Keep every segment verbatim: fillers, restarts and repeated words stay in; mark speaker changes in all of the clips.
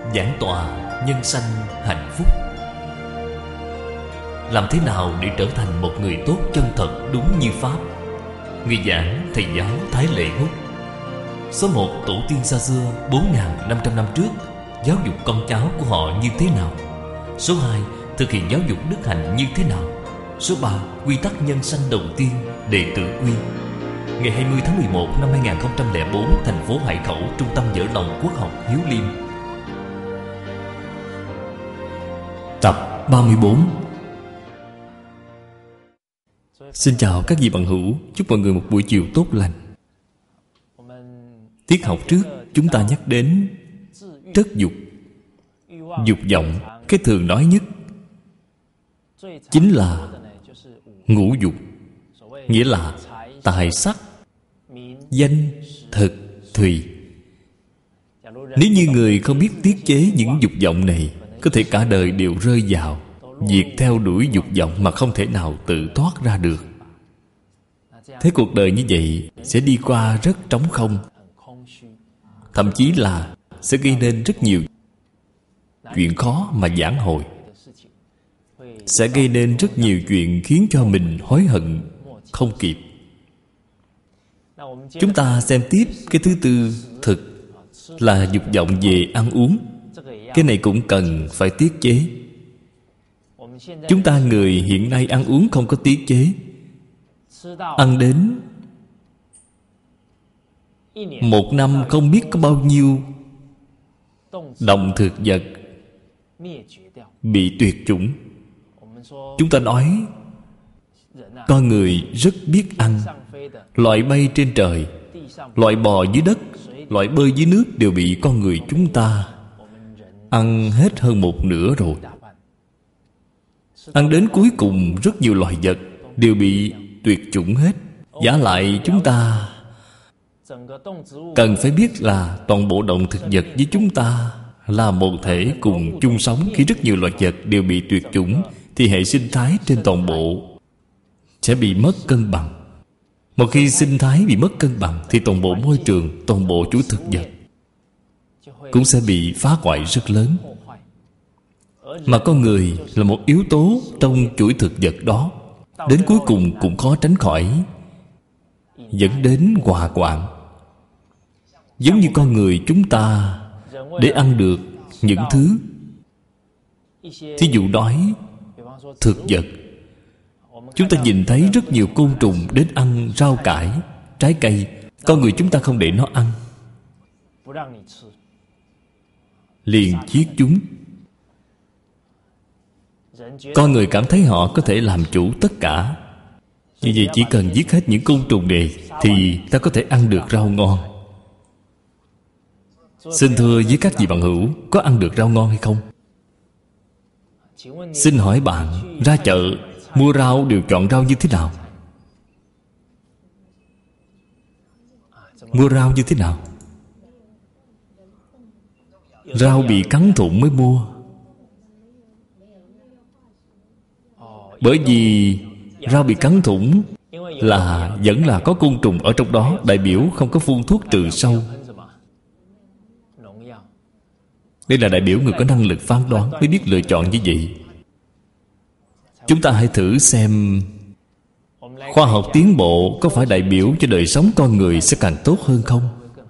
Speaker 1: giảng tọa nhân sanh hạnh phúc. Làm thế nào để trở thành một người tốt chân thật đúng như Pháp? Người giảng thầy giáo Thái Lệ Hút. Số một, tổ tiên xa xưa bốn nghìn năm trăm năm trước giáo dục con cháu của họ như thế nào? Số hai, thực hiện giáo dục đức hạnh như thế nào? Số ba, quy tắc nhân sanh đầu tiên, đệ tử quy. Ngày hai mươi tháng mười một năm hai nghìn không trăm lẻ bốn, thành phố Hải Khẩu, Trung tâm Dở Lòng Quốc học Hiếu Liêm. Tập ba mươi bốn. Xin chào các vị bạn hữu, chúc mọi người một buổi chiều tốt lành. Tiết học trước chúng ta nhắc đến trất dục. Dục vọng, cái thường nói nhất chính là ngũ dục, nghĩa là tài sắc, danh, thực, thùy. Nếu như người không biết tiết chế những dục vọng này, có thể cả đời đều rơi vào việc theo đuổi dục vọng mà không thể nào tự thoát ra được. Thế cuộc đời như vậy sẽ đi qua rất trống không, thậm chí là sẽ gây nên rất nhiều chuyện khó mà vãn hồi, sẽ gây nên rất nhiều chuyện khiến cho mình hối hận không kịp. Chúng ta xem tiếp cái thứ tư, thực, là dục vọng về ăn uống. Cái này cũng cần phải tiết chế. Chúng ta người hiện nay ăn uống không có tiết chế, ăn đến một năm không biết có bao nhiêu động thực vật bị tuyệt chủng. Chúng ta nói con người rất biết ăn. Loại bay trên trời, loại bò dưới đất, loại bơi dưới nước đều bị con người chúng ta ăn hết hơn một nửa rồi. Ăn đến cuối cùng rất nhiều loài vật đều bị tuyệt chủng hết. Vả lại chúng ta cần phải biết là toàn bộ động thực vật với chúng ta là một thể cùng chung sống. Khi rất nhiều loài vật đều bị tuyệt chủng thì hệ sinh thái trên toàn bộ sẽ bị mất cân bằng. Một khi sinh thái bị mất cân bằng thì toàn bộ môi trường, toàn bộ chuỗi thực vật cũng sẽ bị phá hoại rất lớn. Mà con người là một yếu tố trong chuỗi thực vật đó, đến cuối cùng cũng khó tránh khỏi dẫn đến hỏa hoạn. Giống như con người chúng ta, để ăn được những thứ thí dụ đói thực vật, chúng ta nhìn thấy rất nhiều côn trùng đến ăn rau cải, trái cây. Con người chúng ta không để nó ăn, liền giết chúng. Con người cảm thấy họ có thể làm chủ tất cả. Như vậy chỉ cần giết hết những côn trùng này thì ta có thể ăn được rau ngon. Xin thưa với các vị bạn hữu, có ăn được rau ngon hay không? Xin hỏi bạn, ra chợ mua rau đều chọn rau như thế nào? Mua rau như thế nào? Rau bị cắn thủng mới mua. Bởi vì rau bị cắn thủng là vẫn là có côn trùng ở trong đó, đại biểu không có phun thuốc trừ sâu. Đây là đại biểu người có năng lực phán đoán mới biết lựa chọn như vậy. Chúng ta hãy thử xem, khoa học tiến bộ có phải đại biểu cho đời sống con người sẽ càng tốt hơn không?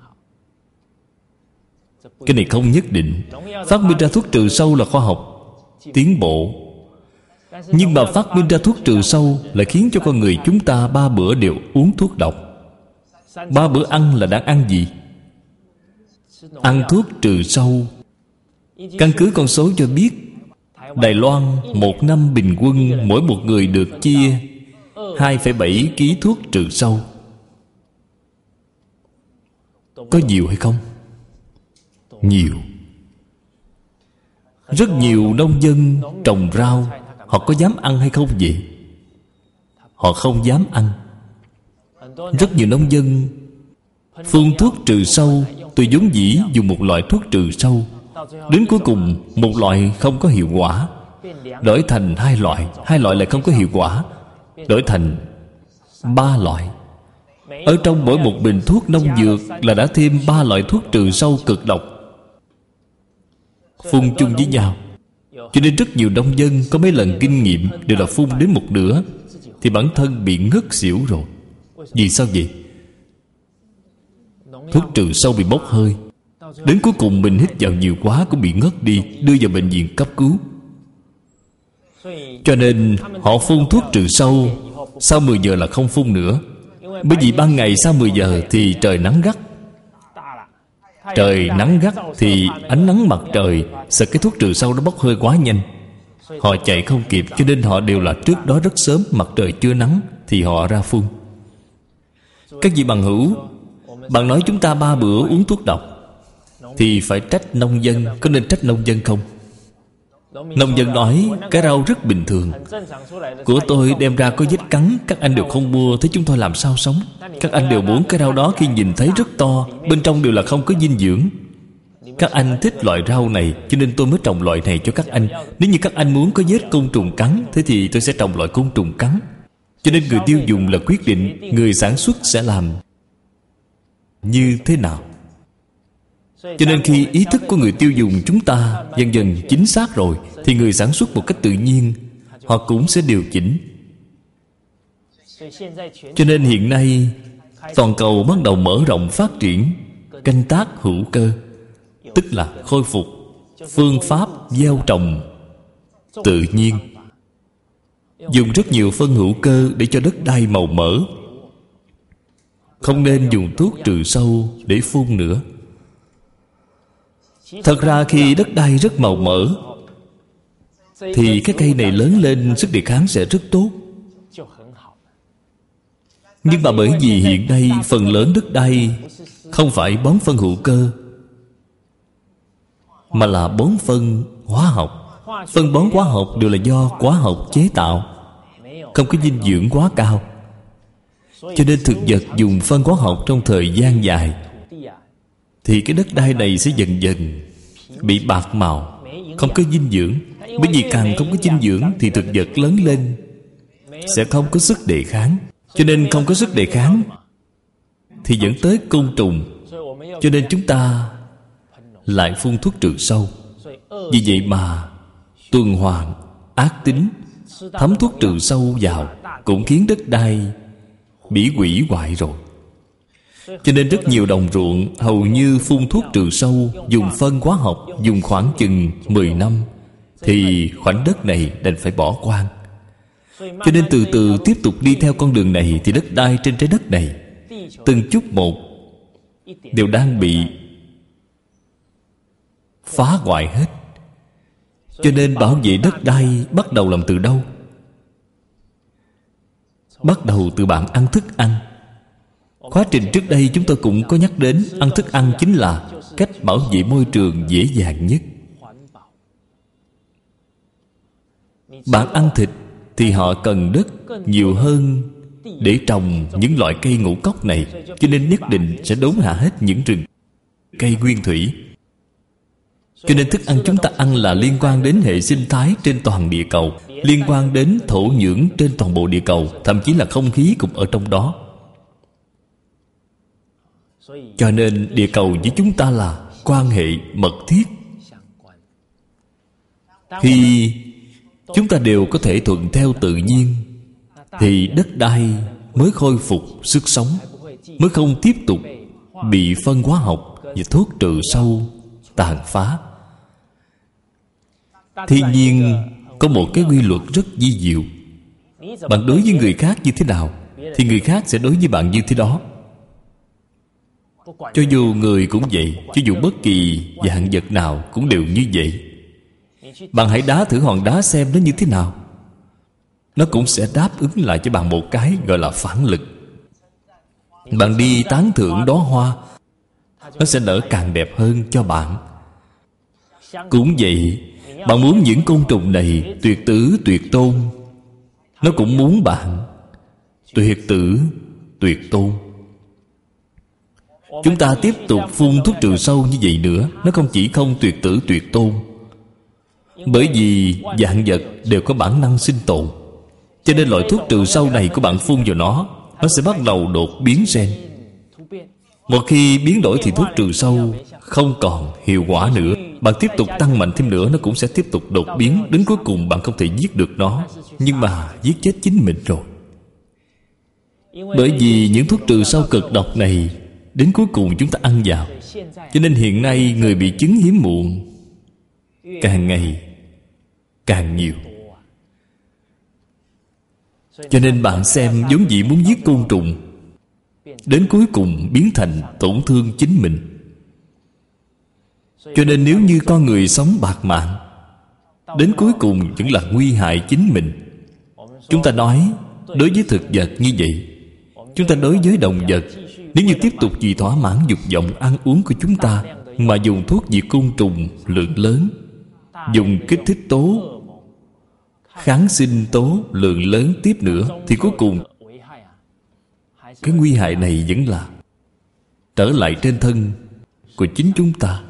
Speaker 1: Cái này không nhất định. Phát minh ra thuốc trừ sâu là khoa học tiến bộ, nhưng mà phát minh ra thuốc trừ sâu lại khiến cho con người chúng ta ba bữa đều uống thuốc độc. Ba bữa ăn là đang ăn gì? Ăn thuốc trừ sâu. Căn cứ con số cho biết, Đài Loan một năm bình quân mỗi một người được chia hai phẩy bảy ki lô gam thuốc trừ sâu. Có nhiều hay không? Nhiều. Rất nhiều nông dân trồng rau, họ có dám ăn hay không vậy? Họ không dám ăn. Rất nhiều nông dân phun thuốc trừ sâu, từ vốn dĩ dùng một loại thuốc trừ sâu, đến cuối cùng một loại không có hiệu quả, đổi thành hai loại, hai loại lại không có hiệu quả, đổi thành ba loại. Ở trong mỗi một bình thuốc nông dược là đã thêm ba loại thuốc trừ sâu cực độc. phun chung với nhau. Cho nên rất nhiều nông dân có mấy lần kinh nghiệm đều là phun đến một nửa thì bản thân bị ngất xỉu rồi. Vì sao vậy? Thuốc trừ sâu bị bốc hơi, đến cuối cùng mình hít vào nhiều quá cũng bị ngất đi, đưa vào bệnh viện cấp cứu. Cho nên họ phun thuốc trừ sâu, sau mười giờ là không phun nữa. Bởi vì ban ngày sau mười giờ thì trời nắng gắt. Trời nắng gắt thì ánh nắng mặt trời sợ cái thuốc trừ sâu nó bốc hơi quá nhanh, họ chạy không kịp. Cho nên họ đều là trước đó rất sớm, mặt trời chưa nắng thì họ ra phun. Các vị bằng hữu, bạn nói chúng ta ba bữa uống thuốc độc thì phải trách nông dân. Có nên trách nông dân không? Nông dân nói cái rau rất bình thường, của tôi đem ra có vết cắn, các anh đều không mua, thế chúng tôi làm sao sống? Các anh đều muốn cái rau đó khi nhìn thấy rất to, bên trong đều là không có dinh dưỡng. Các anh thích loại rau này cho nên tôi mới trồng loại này cho các anh. Nếu như các anh muốn có vết côn trùng cắn, thế thì tôi sẽ trồng loại côn trùng cắn. Cho nên người tiêu dùng là quyết định người sản xuất sẽ làm như thế nào. Cho nên khi ý thức của người tiêu dùng chúng ta dần dần chính xác rồi thì người sản xuất một cách tự nhiên họ cũng sẽ điều chỉnh. Cho nên hiện nay toàn cầu bắt đầu mở rộng phát triển canh tác hữu cơ, tức là khôi phục phương pháp gieo trồng tự nhiên, dùng rất nhiều phân hữu cơ để cho đất đai màu mỡ. Không nên dùng thuốc trừ sâu để phun nữa. Thật ra khi đất đai rất màu mỡ thì cái cây này lớn lên sức đề kháng sẽ rất tốt. Nhưng mà bởi vì hiện nay phần lớn đất đai không phải bón phân hữu cơ mà là bón phân hóa học. Phân bón hóa học đều là do hóa học chế tạo, không có dinh dưỡng quá cao. Cho nên thực vật dùng phân hóa học trong thời gian dài thì cái đất đai này sẽ dần dần bị bạc màu, không có dinh dưỡng. Bởi vì càng không có dinh dưỡng thì thực vật lớn lên sẽ không có sức đề kháng. Cho nên không có sức đề kháng thì dẫn tới côn trùng. Cho nên chúng ta lại phun thuốc trừ sâu. Vì vậy mà tuần hoàn ác tính thấm thuốc trừ sâu vào cũng khiến đất đai bị hủy hoại rồi. Cho nên rất nhiều đồng ruộng hầu như phun thuốc trừ sâu, dùng phân hóa học, dùng khoảng chừng mười năm thì khoảnh đất này đành phải bỏ hoang. Cho nên từ từ tiếp tục đi theo con đường này thì đất đai trên trái đất này từng chút một đều đang bị phá hoại hết. Cho nên bảo vệ đất đai bắt đầu làm từ đâu? Bắt đầu từ bạn ăn thức ăn. Khóa trình trước đây chúng tôi cũng có nhắc đến, ăn thức ăn chính là cách bảo vệ môi trường dễ dàng nhất. Bạn ăn thịt thì họ cần đất nhiều hơn để trồng những loại cây ngũ cốc này, cho nên nhất định sẽ đốn hạ hết những rừng cây nguyên thủy. Cho nên thức ăn chúng ta ăn là liên quan đến hệ sinh thái trên toàn địa cầu, liên quan đến thổ nhưỡng trên toàn bộ địa cầu, thậm chí là không khí cũng ở trong đó. Cho nên địa cầu với chúng ta là quan hệ mật thiết. Khi chúng ta đều có thể thuận theo tự nhiên thì đất đai mới khôi phục sức sống, mới không tiếp tục bị phân hóa học và thuốc trừ sâu tàn phá. Thiên nhiên có một cái quy luật rất vi diệu. Bạn đối với người khác như thế nào thì người khác sẽ đối với bạn như thế đó. Cho dù người cũng vậy, cho dù bất kỳ dạng vật nào cũng đều như vậy. Bạn hãy đá thử hòn đá xem nó như thế nào, nó cũng sẽ đáp ứng lại cho bạn một cái gọi là phản lực. Bạn đi tán thưởng đóa hoa, nó sẽ nở càng đẹp hơn cho bạn. Cũng vậy, bạn muốn những côn trùng này tuyệt tử tuyệt tôn, nó cũng muốn bạn tuyệt tử tuyệt tôn. Chúng ta tiếp tục phun thuốc trừ sâu như vậy nữa, nó không chỉ không tuyệt tử tuyệt tôn. Bởi vì vạn vật đều có bản năng sinh tồn, cho nên loại thuốc trừ sâu này của bạn phun vào nó, nó sẽ bắt đầu đột biến gen. Một khi biến đổi thì thuốc trừ sâu không còn hiệu quả nữa. Bạn tiếp tục tăng mạnh thêm nữa, nó cũng sẽ tiếp tục đột biến. Đến cuối cùng bạn không thể giết được nó, nhưng mà giết chết chính mình rồi. Bởi vì những thuốc trừ sâu cực độc này đến cuối cùng chúng ta ăn vào. Cho nên hiện nay người bị chứng hiếm muộn càng ngày càng nhiều. Cho nên bạn xem, vốn dĩ muốn giết côn trùng, đến cuối cùng biến thành tổn thương chính mình. Cho nên nếu như con người sống bạt mạng, đến cuối cùng vẫn là nguy hại chính mình. Chúng ta nói đối với thực vật như vậy, chúng ta đối với động vật, nếu như tiếp tục vì thỏa mãn dục vọng ăn uống của chúng ta mà dùng thuốc diệt côn trùng lượng lớn, dùng kích thích tố, kháng sinh tố lượng lớn tiếp nữa, thì cuối cùng cái nguy hại này vẫn là trở lại trên thân của chính chúng ta.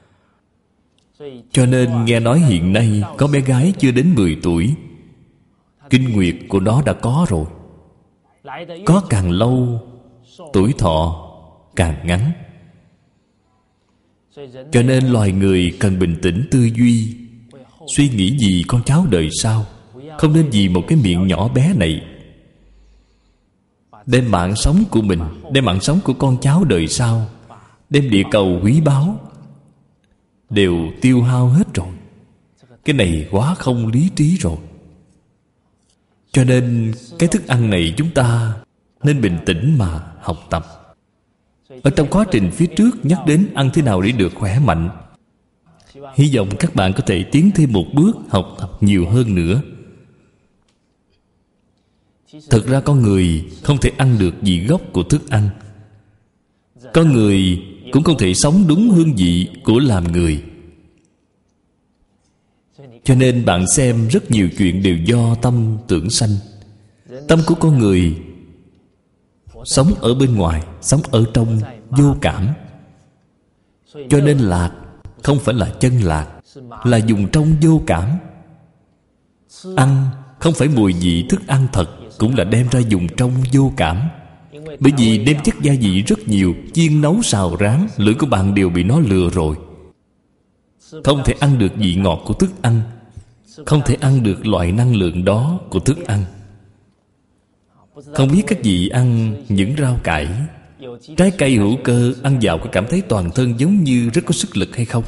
Speaker 1: Cho nên nghe nói hiện nay có bé gái chưa đến mười tuổi, kinh nguyệt của nó đã có rồi. Có càng lâu, tuổi thọ càng ngắn. Cho nên loài người cần bình tĩnh tư duy, suy nghĩ gì con cháu đời sau. Không nên vì một cái miệng nhỏ bé này đem mạng sống của mình, đem mạng sống của con cháu đời sau, đem địa cầu quý báu đều tiêu hao hết rồi. Cái này quá không lý trí rồi. Cho nên cái thức ăn này chúng ta nên bình tĩnh mà học tập. Ở trong quá trình phía trước nhắc đến ăn thế nào để được khỏe mạnh. Hy vọng các bạn có thể tiến thêm một bước, học tập nhiều hơn nữa. Thực ra con người không thể ăn được vị gốc của thức ăn. Con người cũng không thể sống đúng hương vị của làm người. Cho nên bạn xem rất nhiều chuyện đều do tâm tưởng sanh. Tâm của con người sống ở bên ngoài, sống ở trong vô cảm. Cho nên lạc không phải là chân lạc, là dùng trong vô cảm. Ăn không phải mùi vị thức ăn thật, cũng là đem ra dùng trong vô cảm. Bởi vì đem chất gia vị rất nhiều, chiên nấu xào rán, lưỡi của bạn đều bị nó lừa rồi. Không thể ăn được vị ngọt của thức ăn, không thể ăn được loại năng lượng đó của thức ăn. Không biết các vị ăn những rau cải, trái cây hữu cơ, ăn vào có cảm thấy toàn thân giống như rất có sức lực hay không?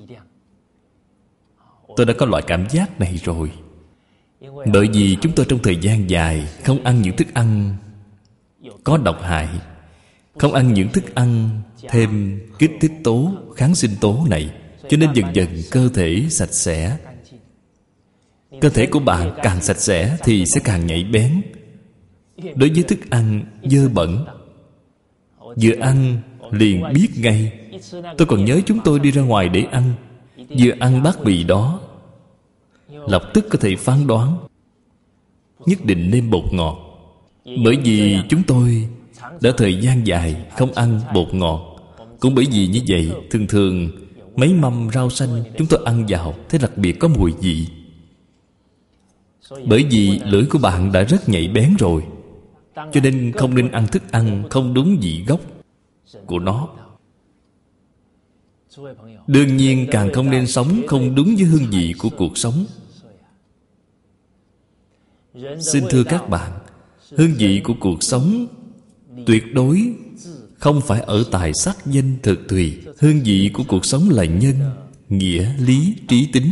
Speaker 1: Tôi đã có loại cảm giác này rồi. Bởi vì chúng tôi trong thời gian dài không ăn những thức ăn có độc hại, không ăn những thức ăn thêm kích thích tố, kháng sinh tố này, cho nên dần dần cơ thể sạch sẽ. Cơ thể của bạn càng sạch sẽ thì sẽ càng nhạy bén đối với thức ăn dơ bẩn. Vừa ăn liền biết ngay. Tôi còn nhớ chúng tôi đi ra ngoài để ăn, vừa ăn bát mì đó, lập tức có thể phán đoán nhất định nêm bột ngọt. Bởi vì chúng tôi đã thời gian dài không ăn bột ngọt. Cũng bởi vì như vậy, thường thường mấy mâm rau xanh chúng tôi ăn vào thấy đặc biệt có mùi vị. Bởi vì lưỡi của bạn đã rất nhạy bén rồi, cho nên không nên ăn thức ăn không đúng vị gốc của nó. Đương nhiên càng không nên sống không đúng với hương vị của cuộc sống. Xin thưa các bạn, hương vị của cuộc sống tuyệt đối không phải ở tài sắc danh thực thùy. Hương vị của cuộc sống là nhân, nghĩa, lý, trí tính.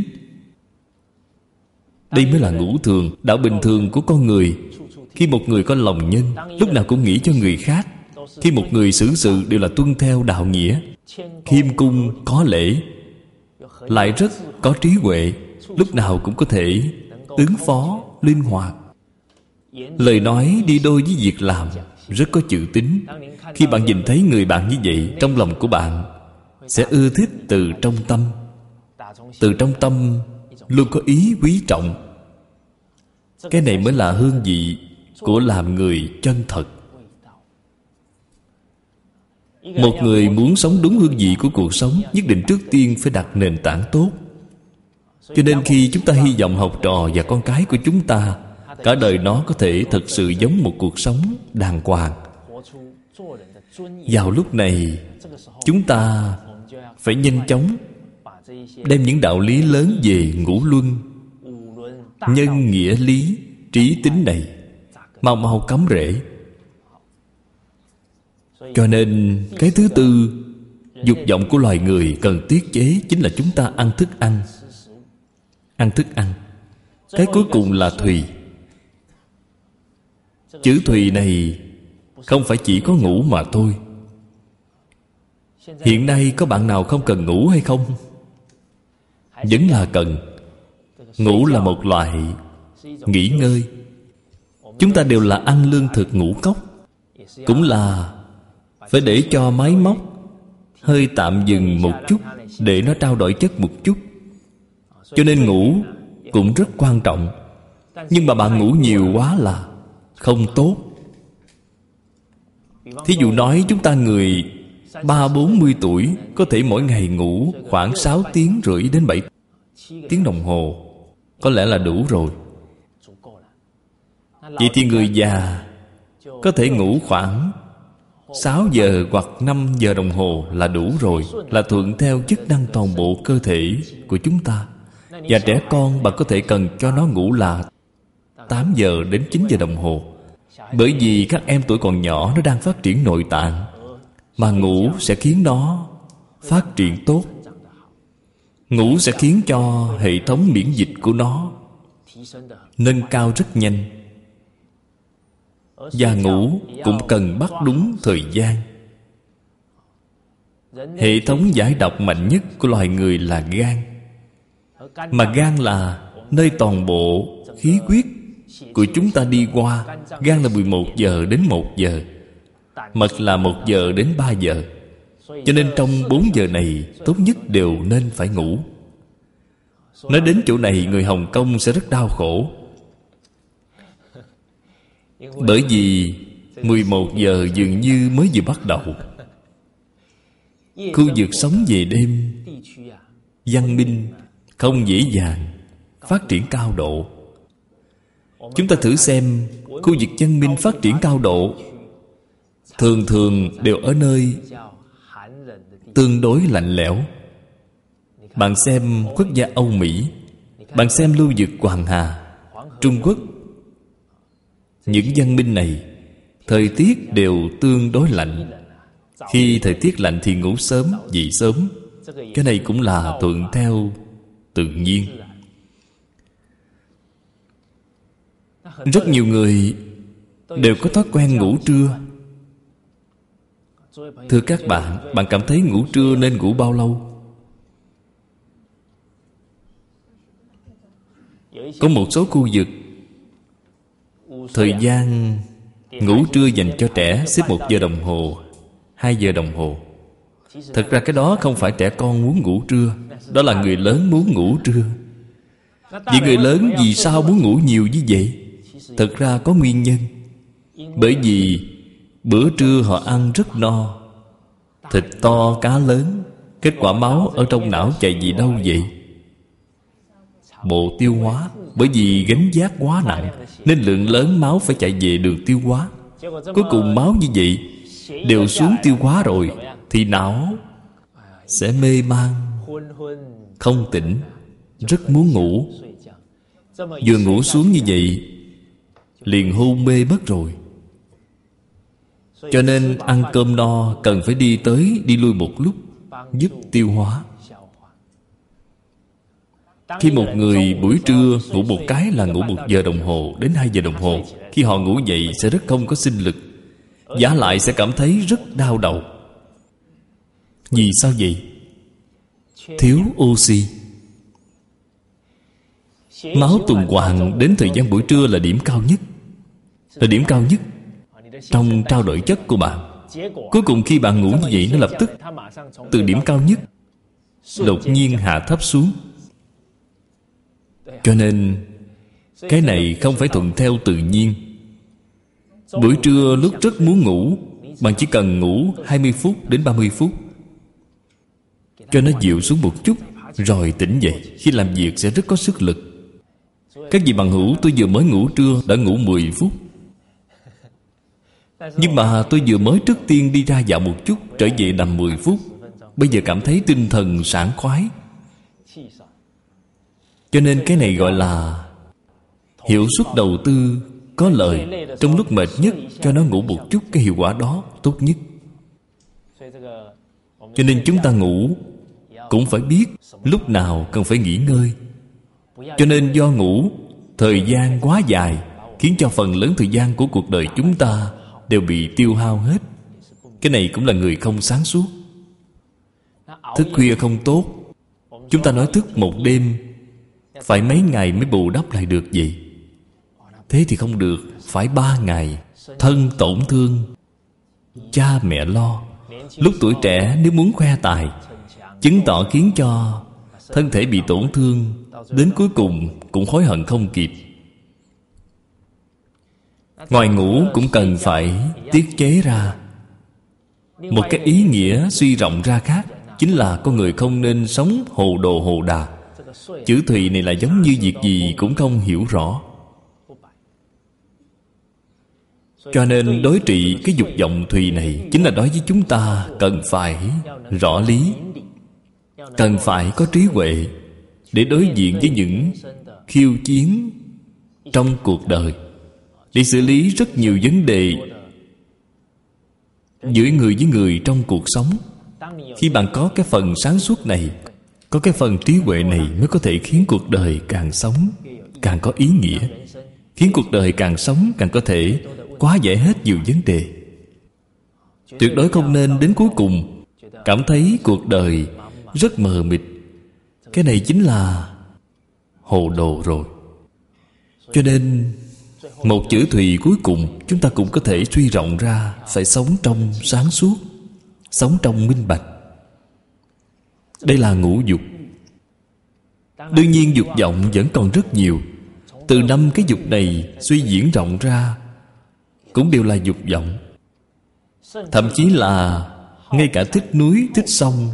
Speaker 1: Đây mới là ngũ thường, đạo bình thường của con người. Khi một người có lòng nhân, lúc nào cũng nghĩ cho người khác. Khi một người xử sự đều là tuân theo đạo nghĩa, khiêm cung, có lễ, lại rất có trí huệ, lúc nào cũng có thể ứng phó, linh hoạt. Lời nói đi đôi với việc làm, rất có chữ tín. Khi bạn nhìn thấy người bạn như vậy, trong lòng của bạn sẽ ưa thích từ trong tâm. Từ trong tâm luôn có ý quý trọng. Cái này mới là hương vị của làm người chân thật. Một người muốn sống đúng hương vị của cuộc sống, nhất định trước tiên phải đặt nền tảng tốt. Cho nên khi chúng ta hy vọng học trò và con cái của chúng ta cả đời nó có thể thật sự giống một cuộc sống đàng hoàng, vào lúc này chúng ta phải nhanh chóng đem những đạo lý lớn về ngũ luân, nhân nghĩa lý, trí tính này mau mau cắm rễ. Cho nên cái thứ tư, dục vọng của loài người cần tiết chế chính là chúng ta ăn thức ăn. Ăn thức ăn. Cái cuối cùng là thùy. Chữ thùy này không phải chỉ có ngủ mà thôi. Hiện nay có bạn nào không cần ngủ hay không? Vẫn là cần. Ngủ là một loại nghỉ ngơi. Chúng ta đều là ăn lương thực ngũ cốc, cũng là phải để cho máy móc hơi tạm dừng một chút, để nó trao đổi chất một chút. Cho nên ngủ cũng rất quan trọng. Nhưng mà bạn ngủ nhiều quá là không tốt. Thí dụ nói chúng ta người ba bốn mươi tuổi có thể mỗi ngày ngủ khoảng sáu tiếng rưỡi đến bảy tiếng đồng hồ, có lẽ là đủ rồi. Vậy thì người già có thể ngủ khoảng sáu giờ hoặc năm giờ đồng hồ là đủ rồi, là thuận theo chức năng toàn bộ cơ thể của chúng ta. Và trẻ con bạn có thể cần cho nó ngủ là tám giờ đến chín giờ đồng hồ. Bởi vì các em tuổi còn nhỏ, nó đang phát triển nội tạng, mà ngủ sẽ khiến nó phát triển tốt. Ngủ sẽ khiến cho hệ thống miễn dịch của nó nâng cao rất nhanh. Và ngủ cũng cần bắt đúng thời gian. Hệ thống giải độc mạnh nhất của loài người là gan. Mà gan là nơi toàn bộ khí huyết của chúng ta đi qua. Gan là mười một giờ đến một giờ, mật là một giờ đến ba giờ. Cho nên trong bốn giờ này tốt nhất đều nên phải ngủ. Nói đến chỗ này, người Hồng Kông sẽ rất đau khổ. Bởi vì mười một giờ dường như mới vừa bắt đầu. Khu vực sống về đêm văn minh không dễ dàng phát triển cao độ. Chúng ta thử xem, khu vực văn minh phát triển cao độ thường thường đều ở nơi tương đối lạnh lẽo. Bạn xem quốc gia Âu Mỹ, bạn xem lưu vực Hoàng Hà, Trung Quốc. Những văn minh này thời tiết đều tương đối lạnh. Khi thời tiết lạnh thì ngủ sớm, dậy sớm. Cái này cũng là thuận theo tự nhiên. Rất nhiều người đều có thói quen ngủ trưa. Thưa các bạn, bạn cảm thấy ngủ trưa nên ngủ bao lâu? Có một số khu vực thời gian ngủ trưa dành cho trẻ xếp một giờ đồng hồ, hai giờ đồng hồ. Thật ra cái đó không phải trẻ con muốn ngủ trưa, đó là người lớn muốn ngủ trưa. Vì người lớn vì sao muốn ngủ nhiều như vậy? Thật ra có nguyên nhân. Bởi vì bữa trưa họ ăn rất no, thịt to cá lớn. Kết quả máu ở trong não chạy gì đâu vậy? Bộ tiêu hóa. Bởi vì gánh vác quá nặng nên lượng lớn máu phải chạy về đường tiêu hóa. Cuối cùng máu như vậy đều xuống tiêu hóa rồi, thì não sẽ mê man, không tỉnh, rất muốn ngủ. Vừa ngủ xuống như vậy liền hôn mê mất rồi. Cho nên ăn cơm no cần phải đi tới đi lui một lúc, giúp tiêu hóa. Khi một người buổi trưa ngủ một cái là ngủ một giờ đồng hồ đến hai giờ đồng hồ, khi họ ngủ dậy sẽ rất không có sinh lực, vả lại sẽ cảm thấy rất đau đầu. Vì sao vậy? Thiếu oxy. Máu tuần hoàn đến thời gian buổi trưa là điểm cao nhất, là điểm cao nhất trong trao đổi chất của bạn. Cuối cùng khi bạn ngủ như vậy, nó lập tức từ điểm cao nhất đột nhiên hạ thấp xuống. Cho nên cái này không phải thuận theo tự nhiên. Buổi trưa lúc rất muốn ngủ, bạn chỉ cần ngủ hai mươi phút đến ba mươi phút, cho nó dịu xuống một chút, rồi tỉnh dậy. Khi làm việc sẽ rất có sức lực. Các vị bằng hữu, tôi vừa mới ngủ trưa đã ngủ mười phút. Nhưng mà tôi vừa mới trước tiên đi ra dạo một chút, trở về nằm mười phút. Bây giờ cảm thấy tinh thần sảng khoái. Cho nên cái này gọi là hiệu suất đầu tư có lợi. Trong lúc mệt nhất cho nó ngủ một chút, cái hiệu quả đó tốt nhất. Cho nên chúng ta ngủ cũng phải biết lúc nào cần phải nghỉ ngơi. Cho nên do ngủ thời gian quá dài, khiến cho phần lớn thời gian của cuộc đời chúng ta đều bị tiêu hao hết. Cái này cũng là người không sáng suốt. Thức khuya không tốt. Chúng ta nói thức một đêm phải mấy ngày mới bù đắp lại được vậy. Thế thì không được. Phải ba ngày. Thân tổn thương, cha mẹ lo. Lúc tuổi trẻ nếu muốn khoe tài, chứng tỏ khiến cho thân thể bị tổn thương, đến cuối cùng cũng hối hận không kịp. Ngoài ngủ cũng cần phải tiết chế ra. Một cái ý nghĩa suy rộng ra khác, chính là con người không nên sống hồ đồ hồ đà. Chữ thùy này là giống như việc gì cũng không hiểu rõ. Cho nên đối trị cái dục vọng thùy này, chính là đối với chúng ta cần phải rõ lý, cần phải có trí huệ để đối diện với những khiêu chiến trong cuộc đời, để xử lý rất nhiều vấn đề giữa người với người trong cuộc sống. Khi bạn có cái phần sáng suốt này, có cái phần trí huệ này, mới có thể khiến cuộc đời càng sống càng có ý nghĩa, khiến cuộc đời càng sống càng có thể hóa giải hết nhiều vấn đề. Tuyệt đối không nên đến cuối cùng cảm thấy cuộc đời rất mờ mịt. Cái này chính là hồ đồ rồi. Cho nên một chữ thùy cuối cùng chúng ta cũng có thể suy rộng ra, phải sống trong sáng suốt, sống trong minh bạch. Đây là ngũ dục. Đương nhiên dục vọng vẫn còn rất nhiều. Từ năm cái dục này suy diễn rộng ra cũng đều là dục vọng. Thậm chí là ngay cả thích núi, thích sông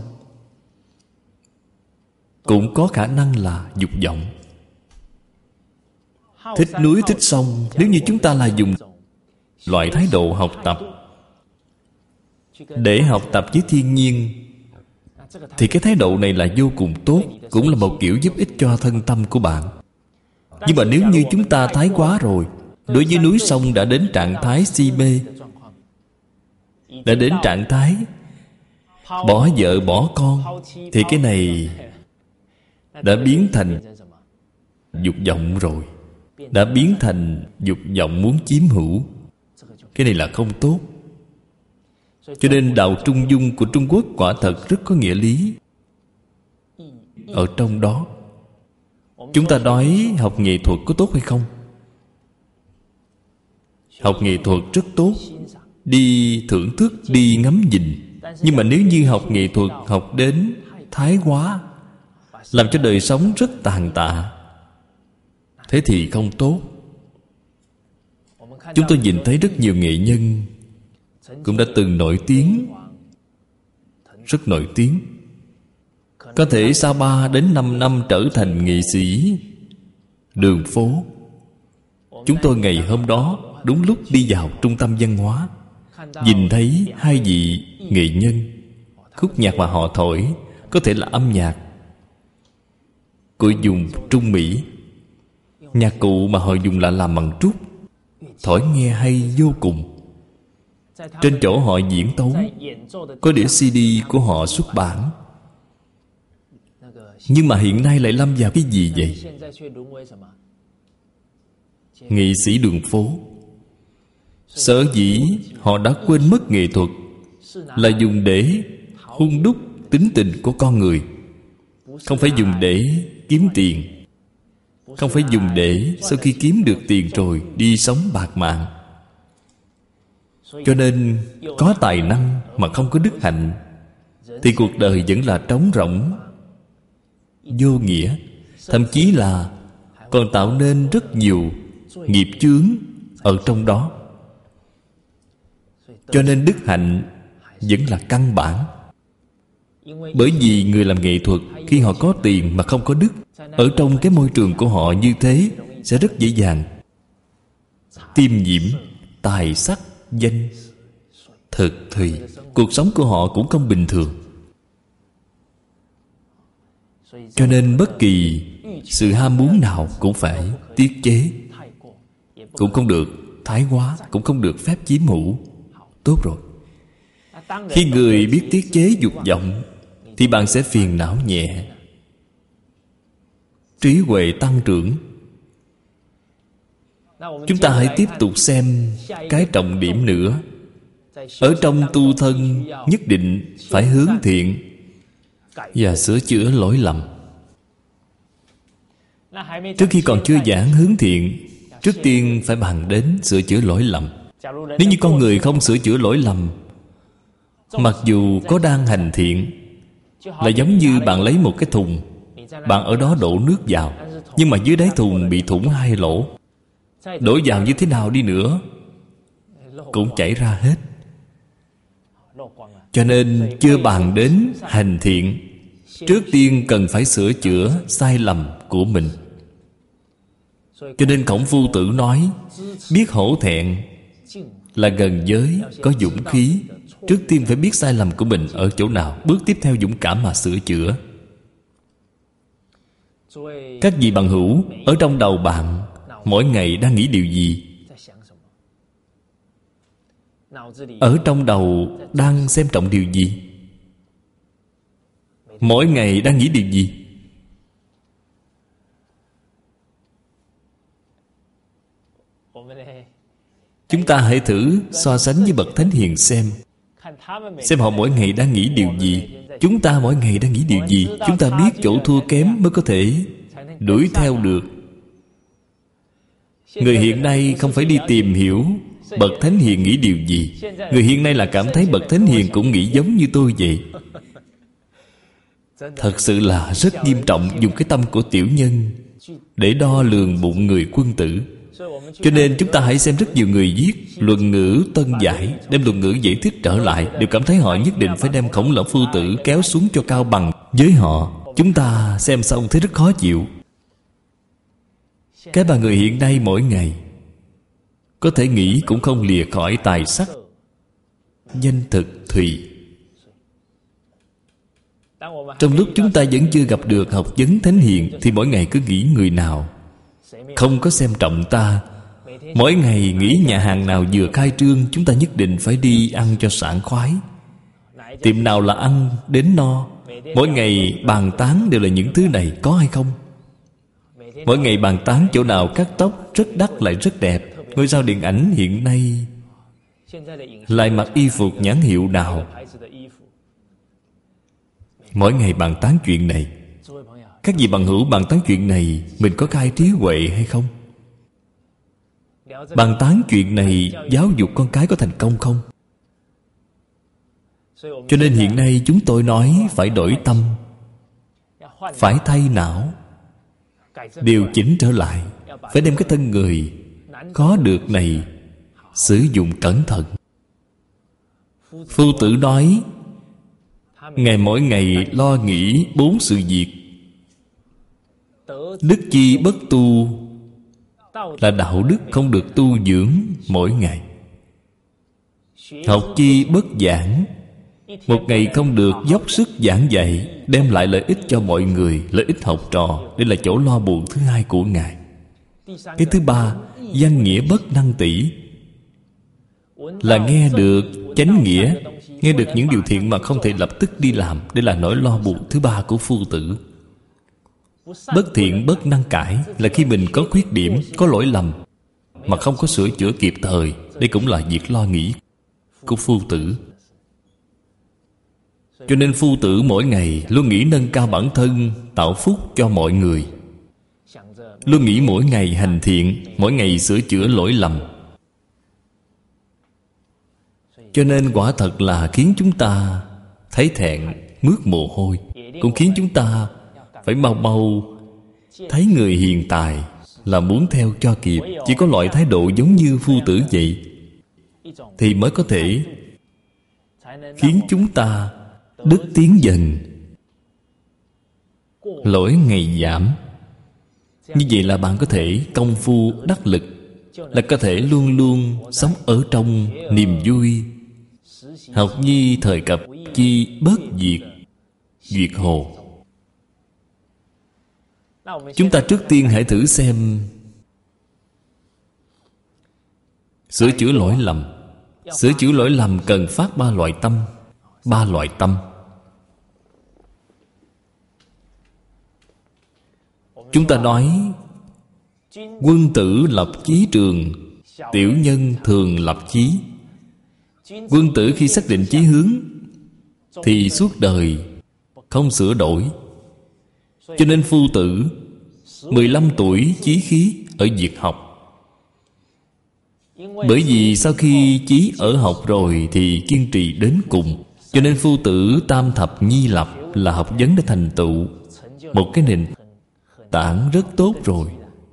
Speaker 1: cũng có khả năng là dục vọng. Thích núi, thích sông, nếu như chúng ta là dùng loại thái độ học tập để học tập với thiên nhiên, thì cái thái độ này là vô cùng tốt, cũng là một kiểu giúp ích cho thân tâm của bạn. Nhưng mà nếu như chúng ta thái quá rồi, đối với núi sông đã đến trạng thái si mê, đã đến trạng thái bỏ vợ bỏ con, thì cái này đã biến thành dục vọng rồi, đã biến thành dục vọng muốn chiếm hữu. Cái này là không tốt. Cho nên đạo Trung Dung của Trung Quốc quả thật rất có nghĩa lý. Ở trong đó, chúng ta nói học nghệ thuật có tốt hay không? Học nghệ thuật rất tốt, đi thưởng thức, đi ngắm nhìn. Nhưng mà nếu như học nghệ thuật học đến thái quá, làm cho đời sống rất tàn tạ, thế thì không tốt. Chúng tôi nhìn thấy rất nhiều nghệ nhân cũng đã từng nổi tiếng, rất nổi tiếng. Có thể sau ba đến năm năm trở thành nghệ sĩ đường phố. Chúng tôi ngày hôm đó đúng lúc đi vào trung tâm văn hóa, nhìn thấy hai vị nghệ nhân. Khúc nhạc mà họ thổi có thể là âm nhạc của dùng Trung Mỹ. Nhạc cụ mà họ dùng là làm bằng trúc, thổi nghe hay vô cùng. Trên chỗ họ diễn tấu có đĩa xê đê của họ xuất bản. Nhưng mà hiện nay lại lâm vào cái gì vậy? Nghệ sĩ đường phố. Sở dĩ họ đã quên mất nghệ thuật là dùng để hun đúc tính tình của con người, không phải dùng để kiếm tiền, không phải dùng để sau khi kiếm được tiền rồi đi sống bạt mạng. Cho nên có tài năng mà không có đức hạnh thì cuộc đời vẫn là trống rỗng, vô nghĩa. Thậm chí là còn tạo nên rất nhiều nghiệp chướng ở trong đó. Cho nên đức hạnh vẫn là căn bản. Bởi vì người làm nghệ thuật, khi họ có tiền mà không có đức, ở trong cái môi trường của họ như thế sẽ rất dễ dàng tiêm nhiễm tài sắc danh thực thùy. Cuộc sống của họ cũng không bình thường. Cho nên bất kỳ sự ham muốn nào cũng phải tiết chế. Cũng không được thái quá, cũng không được phép chiếm hữu. Tốt rồi. Khi người biết tiết chế dục vọng thì bạn sẽ phiền não nhẹ, trí huệ tăng trưởng. Chúng ta hãy tiếp tục xem cái trọng điểm nữa. Ở trong tu thân nhất định phải hướng thiện và sửa chữa lỗi lầm. Trước khi còn chưa giảng hướng thiện, trước tiên phải bàn đến sửa chữa lỗi lầm. Nếu như con người không sửa chữa lỗi lầm, mặc dù có đang hành thiện, là giống như bạn lấy một cái thùng, bạn ở đó đổ nước vào, nhưng mà dưới đáy thùng bị thủng hai lỗ. Đổ vào như thế nào đi nữa cũng chảy ra hết. Cho nên chưa bàn đến hành thiện, trước tiên cần phải sửa chữa sai lầm của mình. Cho nên Khổng Phu Tử nói, biết hổ thẹn là gần giới, có dũng khí. Trước tiên phải biết sai lầm của mình ở chỗ nào, bước tiếp theo dũng cảm mà sửa chữa. Các vị bằng hữu, ở trong đầu bạn mỗi ngày đang nghĩ điều gì? Ở trong đầu đang xem trọng điều gì? Mỗi ngày đang nghĩ điều gì? Chúng ta hãy thử so sánh với bậc thánh hiền xem. Xem họ mỗi ngày đang nghĩ điều gì, chúng ta mỗi ngày đang nghĩ điều gì. Chúng ta biết chỗ thua kém mới có thể đuổi theo được. Người hiện nay không phải đi tìm hiểu bậc thánh hiền nghĩ điều gì. Người hiện nay là cảm thấy bậc thánh hiền cũng nghĩ giống như tôi vậy. Thật sự là rất nghiêm trọng dùng cái tâm của tiểu nhân để đo lường bụng người quân tử. Cho nên chúng ta hãy xem rất nhiều người viết luận ngữ tân giải, đem luận ngữ giải thích trở lại, đều cảm thấy họ nhất định phải đem Khổng Lão Phu Tử kéo xuống cho cao bằng với họ. Chúng ta xem xong thấy rất khó chịu. Cái bà người hiện nay mỗi ngày có thể nghĩ cũng không lìa khỏi tài sắc, danh thực, thùy. Trong lúc chúng ta vẫn chưa gặp được học vấn thánh hiền, thì mỗi ngày cứ nghĩ người nào không có xem trọng ta. Mỗi ngày nghĩ nhà hàng nào vừa khai trương, chúng ta nhất định phải đi ăn cho sảng khoái. Tiệm nào là ăn đến no. Mỗi ngày bàn tán đều là những thứ này, có hay không? Mỗi ngày bàn tán chỗ nào cắt tóc rất đắt lại rất đẹp. Ngôi sao điện ảnh hiện nay lại mặc y phục nhãn hiệu nào. Mỗi ngày bàn tán chuyện này. Các vị bằng hữu, bàn tán chuyện này mình có khai trí huệ hay không? Bàn tán chuyện này giáo dục con cái có thành công không? Cho nên hiện nay chúng tôi nói phải đổi tâm, phải thay não, điều chỉnh trở lại. Phải đem cái thân người có được này sử dụng cẩn thận. Phu Tử nói, Ngài mỗi ngày lo nghĩ bốn sự việc. Đức chi bất tu là đạo đức không được tu dưỡng mỗi ngày. Học chi bất giảng, một ngày không được dốc sức giảng dạy, đem lại lợi ích cho mọi người, lợi ích học trò. Đây là chỗ lo buồn thứ hai của Ngài. Cái thứ ba, văn nghĩa bất năng tỉ, là nghe được chánh nghĩa, nghe được những điều thiện mà không thể lập tức đi làm. Đây là nỗi lo buồn thứ ba của Phu Tử. Bất thiện bất năng cải là khi mình có khuyết điểm, có lỗi lầm mà không có sửa chữa kịp thời. Đây cũng là việc lo nghĩ của Phu Tử. Cho nên Phu Tử mỗi ngày luôn nghĩ nâng cao bản thân, tạo phúc cho mọi người. Luôn nghĩ mỗi ngày hành thiện, mỗi ngày sửa chữa lỗi lầm. Cho nên quả thật là khiến chúng ta thấy thẹn, mướt mồ hôi. Cũng khiến chúng ta phải mau mau thấy người hiền tài là muốn theo cho kịp. Chỉ có loại thái độ giống như Phu Tử vậy thì mới có thể khiến chúng ta đức tiến dần, lỗi ngày giảm. Như vậy là bạn có thể công phu đắc lực, là có thể luôn luôn sống ở trong niềm vui. Học nhi thời cập chi bất diệt, duyệt hồ. Chúng ta trước tiên hãy thử xem sửa chữa lỗi lầm. Sửa chữa lỗi lầm cần phát ba loại tâm. Ba loại tâm. Chúng ta nói quân tử lập chí trường, tiểu nhân thường lập chí. Quân tử khi xác định chí hướng thì suốt đời không sửa đổi. Cho nên Phu Tử mười lăm tuổi chí khí ở việc học. Bởi vì sau khi chí ở học rồi thì kiên trì đến cùng. Cho nên Phu Tử tam thập nhi lập là học vấn đã thành tựu một cái nền tảng rất tốt rồi.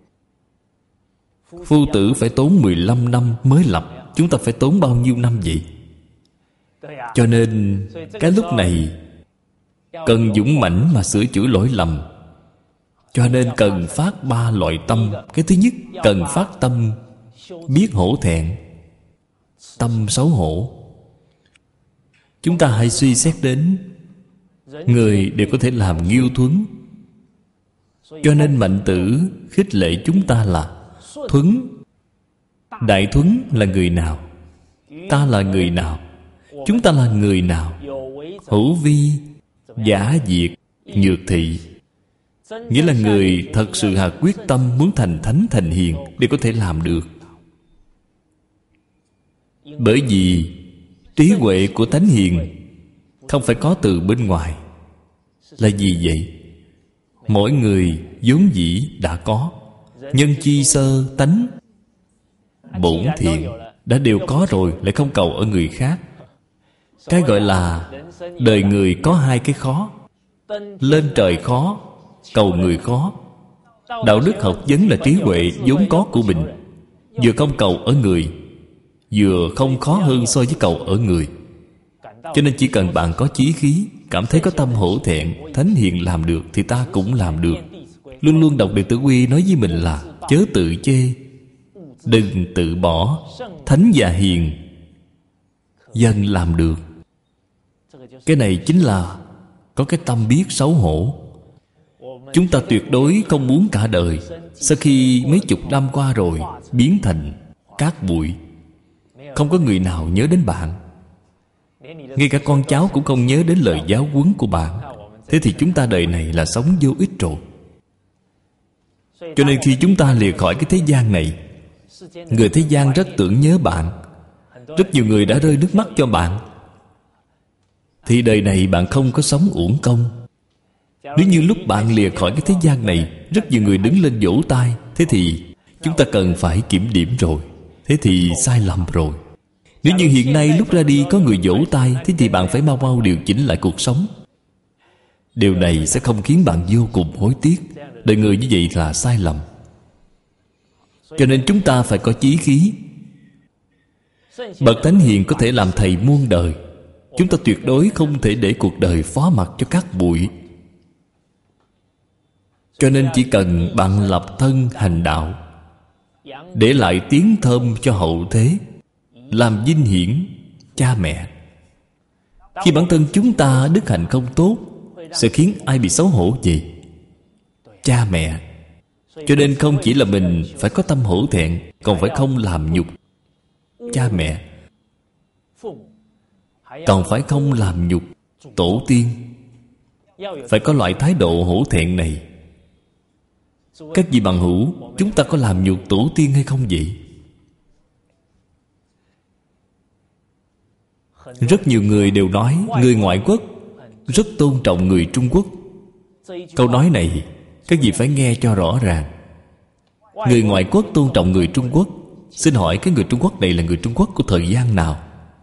Speaker 1: Phu Tử phải tốn mười lăm năm mới lập. Chúng ta phải tốn bao nhiêu năm vậy? Cho nên cái lúc này cần dũng mãnh mà sửa chữa lỗi lầm. Cho nên cần phát ba loại tâm. Cái thứ nhất, cần phát tâm biết hổ thẹn, tâm xấu hổ. Chúng ta hãy suy xét đến người đều có thể làm nghiêu thuấn. Cho nên Mạnh Tử khích lệ chúng ta là thuấn. Đại thuấn là người nào? Ta là người nào? Chúng ta là người nào? Hữu vi, giả diệt, nhược thị. Nghĩa là người thật sự hạ quyết tâm muốn thành thánh thành hiền đều có thể làm được. Bởi vì trí huệ của thánh hiền không phải có từ bên ngoài. Là gì vậy? Mỗi người vốn dĩ đã có. Nhân chi sơ tánh bổn thiện đã đều có rồi, lại không cầu ở người khác. Cái gọi là đời người có hai cái khó. Lên trời khó, cầu người khó. Đạo đức học vấn là trí huệ vốn có của mình. Vừa không cầu ở người, vừa không khó hơn so với cầu ở người. Cho nên chỉ cần bạn có chí khí, cảm thấy có tâm hổ thẹn, thánh hiền làm được thì ta cũng làm được. Luôn luôn đọc Đệ Tử Quy nói với mình là chớ tự chê, đừng tự bỏ. Thánh và hiền dần làm được. Cái này chính là có cái tâm biết xấu hổ. Chúng ta tuyệt đối không muốn cả đời sau khi mấy chục năm qua rồi biến thành cát bụi. Không có người nào nhớ đến bạn. Ngay cả con cháu cũng không nhớ đến lời giáo huấn của bạn. Thế thì chúng ta đời này là sống vô ích rồi. Cho nên khi chúng ta lìa khỏi cái thế gian này, người thế gian rất tưởng nhớ bạn. Rất nhiều người đã rơi nước mắt cho bạn. Thì đời này bạn không có sống uổng công. Nếu như lúc bạn lìa khỏi cái thế gian này, rất nhiều người đứng lên vỗ tay, thế thì chúng ta cần phải kiểm điểm rồi. Thế thì sai lầm rồi. Nếu như hiện nay lúc ra đi có người vỗ tay, thế thì bạn phải mau mau điều chỉnh lại cuộc sống. Điều này sẽ không khiến bạn vô cùng hối tiếc. Đời người như vậy là sai lầm. Cho nên chúng ta phải có chí khí. Bậc thánh hiền có thể làm thầy muôn đời. Chúng ta tuyệt đối không thể để cuộc đời phó mặc cho các bụi. Cho nên chỉ cần bạn lập thân hành đạo, để lại tiếng thơm cho hậu thế, làm vinh hiển cha mẹ. Khi bản thân chúng ta đức hạnh không tốt, sẽ khiến ai bị xấu hổ gì? Cha mẹ. Cho nên không chỉ là mình phải có tâm hổ thẹn, còn phải không làm nhục cha mẹ, còn phải không làm nhục tổ tiên. Phải có loại thái độ hổ thẹn này. Các vị bằng hữu, chúng ta có làm nhục tổ tiên hay không vậy? Rất nhiều người đều nói người ngoại quốc rất tôn trọng người Trung Quốc. Câu nói này các vị phải nghe cho rõ ràng. Người ngoại quốc tôn trọng người Trung Quốc. Xin hỏi cái người Trung Quốc này là người Trung Quốc của thời gian nào?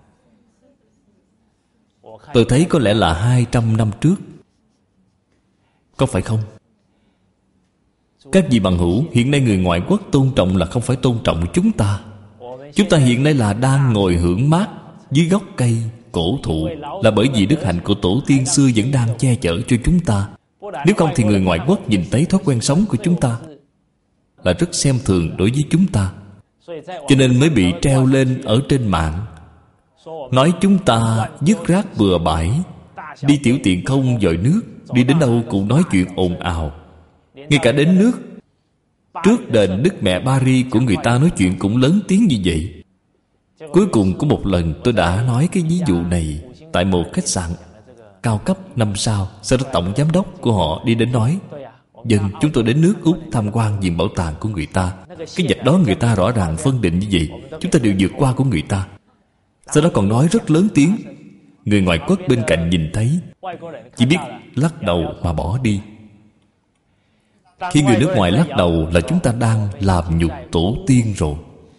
Speaker 1: Tôi thấy có lẽ là hai trăm năm trước. Có phải không? Các vị bằng hữu, hiện nay người ngoại quốc tôn trọng là không phải tôn trọng chúng ta. Chúng ta hiện nay là đang ngồi hưởng mát dưới gốc cây cổ thụ, là bởi vì đức hạnh của tổ tiên xưa vẫn đang che chở cho chúng ta. Nếu không thì người ngoại quốc nhìn thấy thói quen sống của chúng ta là rất xem thường đối với chúng ta. Cho nên mới bị treo lên ở trên mạng, nói chúng ta vứt rác bừa bãi, đi tiểu tiện không dời nước, đi đến đâu cũng nói chuyện ồn ào. Ngay cả đến nước trước đền Đức Mẹ Paris của người ta nói chuyện cũng lớn tiếng như vậy. Cuối cùng có một lần tôi đã nói cái ví dụ này tại một khách sạn cao cấp năm sao. Sau đó tổng giám đốc của họ đi đến nói: "Dân, chúng tôi đến nước Úc tham quan viện bảo tàng của người ta. Cái vạch đó người ta rõ ràng phân định như vậy, chúng ta đều vượt qua của người ta." Sau đó còn nói rất lớn tiếng. Người ngoại quốc bên cạnh nhìn thấy, chỉ biết lắc đầu mà bỏ đi. Khi người nước ngoài lắc đầu là chúng ta đang làm nhục tổ tiên rồi.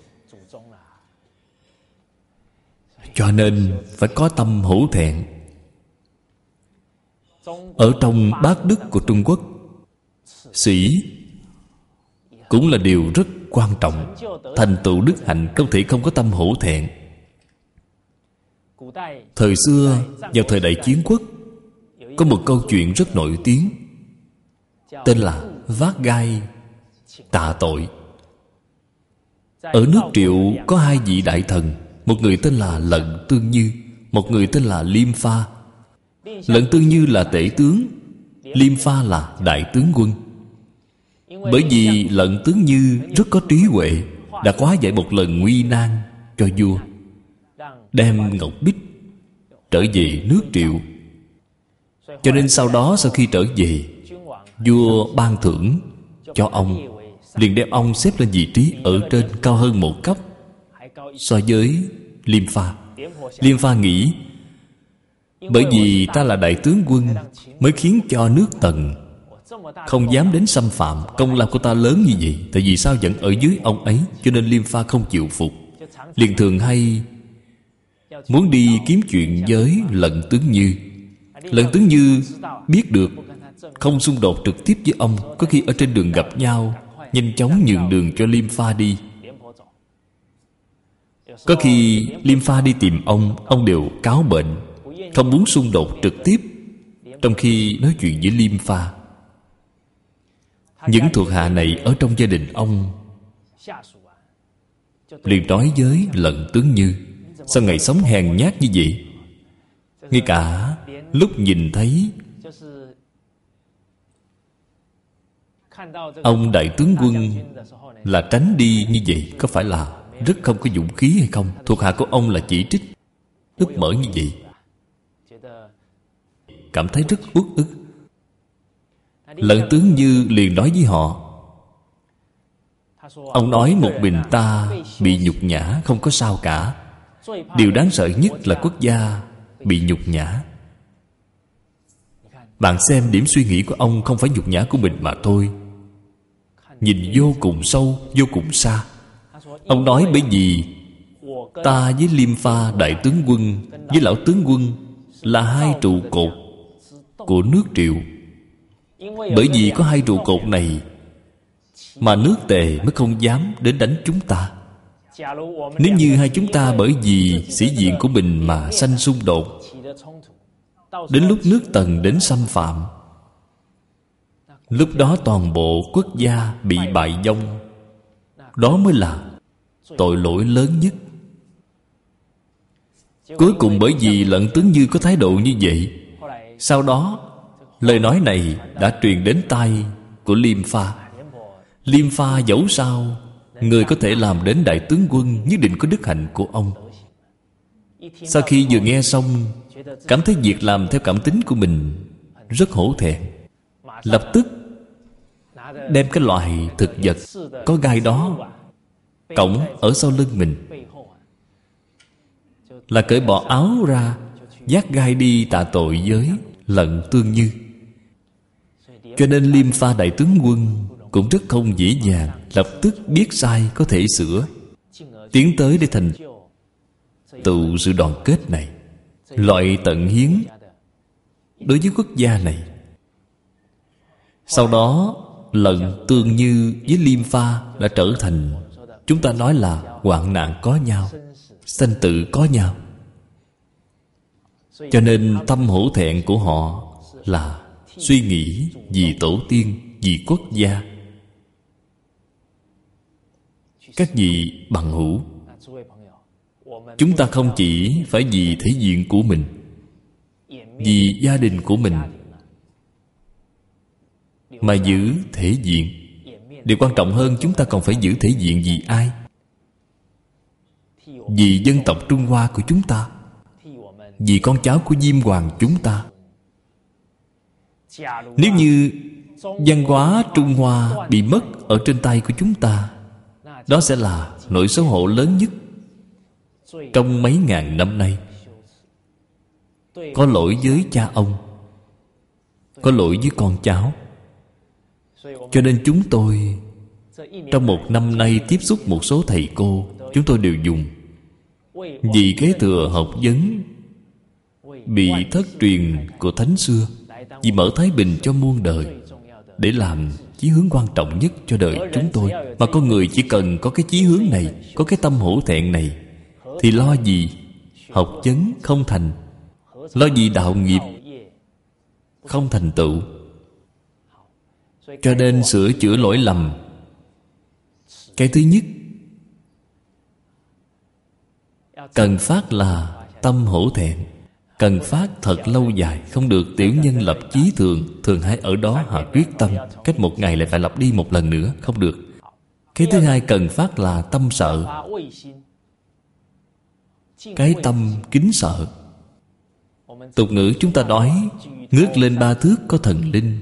Speaker 1: Cho nên phải có tâm hổ thẹn. Ở trong bát đức của Trung Quốc, sĩ cũng là điều rất quan trọng. Thành tựu đức hạnh không thể không có tâm hổ thẹn. Thời xưa, vào thời đại chiến quốc, có một câu chuyện rất nổi tiếng, tên là vác gai tạ tội. Ở nước Triệu có hai vị đại thần, một người tên là Lận Tương Như, một người tên là Liêm Pha. Lận Tương Như là tể tướng, Liêm Pha là đại tướng quân. Bởi vì Lận Tướng Như rất có trí huệ, đã hóa giải một lần nguy nan cho vua, đem ngọc bích trở về nước Triệu. Cho nên sau đó, sau khi trở về, vua ban thưởng cho ông, liền đem ông xếp lên vị trí ở trên, cao hơn một cấp so với Liêm Pha. Liêm Pha nghĩ, bởi vì ta là đại tướng quân mới khiến cho nước Tần không dám đến xâm phạm. Công lao của ta lớn như vậy, tại vì sao vẫn ở dưới ông ấy? Cho nên Liêm Pha không chịu phục, liền thường hay muốn đi kiếm chuyện với Lận Tướng Như. Lận Tướng Như biết được không xung đột trực tiếp với ông, có khi ở trên đường gặp nhau, nhanh chóng nhường đường cho Liêm Pha đi. Có khi Liêm Pha đi tìm ông, ông đều cáo bệnh, không muốn xung đột trực tiếp. Trong khi nói chuyện với Liêm Pha, những thuộc hạ này ở trong gia đình ông liền nói với Lận Tướng Như: sao ngài sống hèn nhát như vậy? Ngay cả lúc nhìn thấy ông đại tướng quân là tránh đi như vậy, có phải là rất không có dũng khí hay không? Thuộc hạ của ông là chỉ trích, ức mở như vậy, cảm thấy rất uất ức. Lận Tướng Như liền nói với họ: ông nói một mình ta bị nhục nhã không có sao cả, điều đáng sợ nhất là quốc gia bị nhục nhã. Bạn xem điểm suy nghĩ của ông không phải nhục nhã của mình mà thôi, nhìn vô cùng sâu, vô cùng xa. Ông nói bởi vì ta với Liêm Pha đại tướng quân với lão tướng quân là hai trụ cột của nước Triệu. Bởi vì có hai trụ cột này mà nước Tề mới không dám đến đánh chúng ta. Nếu như hai chúng ta bởi vì sĩ diện của mình mà sanh xung đột, đến lúc nước Tần đến xâm phạm, lúc đó toàn bộ quốc gia bị bại vong. Đó mới là tội lỗi lớn nhất. Cuối cùng bởi vì Lận Tướng Như có thái độ như vậy, sau đó lời nói này đã truyền đến tai của Liêm Pha. Liêm Pha dẫu sao người có thể làm đến đại tướng quân, nhất định có đức hạnh của ông. Sau khi vừa nghe xong, cảm thấy việc làm theo cảm tính của mình rất hổ thẹn, lập tức đem cái loại thực vật có gai đó cõng ở sau lưng mình, là cởi bỏ áo ra, vác gai đi tạ tội với Lận Tương Như. Cho nên Liêm Pha đại tướng quân cũng rất không dễ dàng, lập tức biết sai có thể sửa, tiến tới để thành tựu sự đoàn kết này. Loại tận hiến đối với quốc gia này. Sau đó Lận Tương Như với Liêm Pha đã trở thành, chúng ta nói là hoạn nạn có nhau, sanh tử có nhau. Cho nên tâm hổ thẹn của họ là suy nghĩ vì tổ tiên, vì quốc gia. Các vị bằng hữu, chúng ta không chỉ phải vì thể diện của mình, vì gia đình của mình, mà giữ thể diện. Điều quan trọng hơn, chúng ta còn phải giữ thể diện vì ai? Vì dân tộc Trung Hoa của chúng ta, vì con cháu của Diêm Hoàng chúng ta. Nếu như văn hóa Trung Hoa bị mất ở trên tay của chúng ta, đó sẽ là nỗi xấu hổ lớn nhất trong mấy ngàn năm nay. Có lỗi với cha ông, có lỗi với con cháu. Cho nên chúng tôi trong một năm nay tiếp xúc một số thầy cô, chúng tôi đều dùng vì kế thừa học vấn bị thất truyền của thánh xưa, vì mở thái bình cho muôn đời, để làm chí hướng quan trọng nhất cho đời chúng tôi. Mà con người chỉ cần có cái chí hướng này, có cái tâm hổ thẹn này, thì lo gì học vấn không thành, lo gì đạo nghiệp không thành tựu. Cho nên sửa chữa lỗi lầm, cái thứ nhất cần phát là tâm hổ thẹn. Cần phát thật lâu dài, không được tiểu nhân lập chí thường. Thường hay ở đó hạ quyết tâm, cách một ngày lại phải lặp đi một lần nữa, không được. Cái thứ hai cần phát là tâm sợ. Cái tâm kính sợ. Tục ngữ chúng ta nói ngước lên ba thước có thần linh.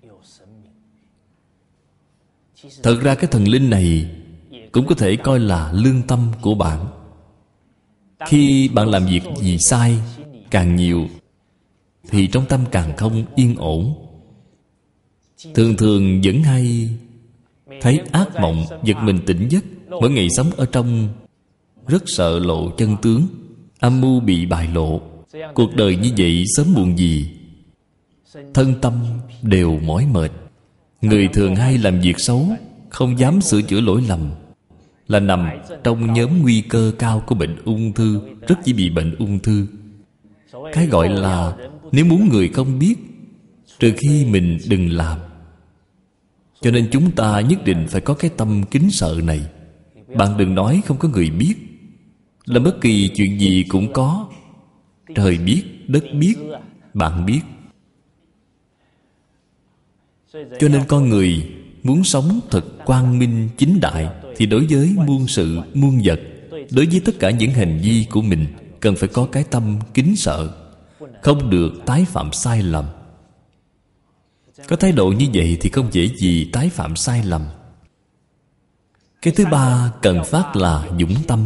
Speaker 1: Thật ra cái thần linh này cũng có thể coi là lương tâm của bạn. Khi bạn làm việc gì sai càng nhiều, thì trong tâm càng không yên ổn. Thường thường vẫn hay thấy ác mộng, giật mình tỉnh giấc. Mỗi ngày sống ở trong rất sợ lộ chân tướng, âm mưu bị bại lộ. Cuộc đời như vậy sớm muộn gì thân tâm đều mỏi mệt. Người thường hay làm việc xấu, không dám sửa chữa lỗi lầm, là nằm trong nhóm nguy cơ cao của bệnh ung thư, rất dễ bị bệnh ung thư. Cái gọi là nếu muốn người không biết, trừ khi mình đừng làm. Cho nên chúng ta nhất định phải có cái tâm kính sợ này. Bạn đừng nói không có người biết. Làm bất kỳ chuyện gì cũng có. Trời biết, đất biết, bạn biết. Cho nên con người muốn sống thật quang minh chính đại, thì đối với muôn sự muôn vật, đối với tất cả những hành vi của mình, cần phải có cái tâm kính sợ, không được tái phạm sai lầm. Có thái độ như vậy thì không dễ gì tái phạm sai lầm. Cái thứ ba cần phát là dũng tâm,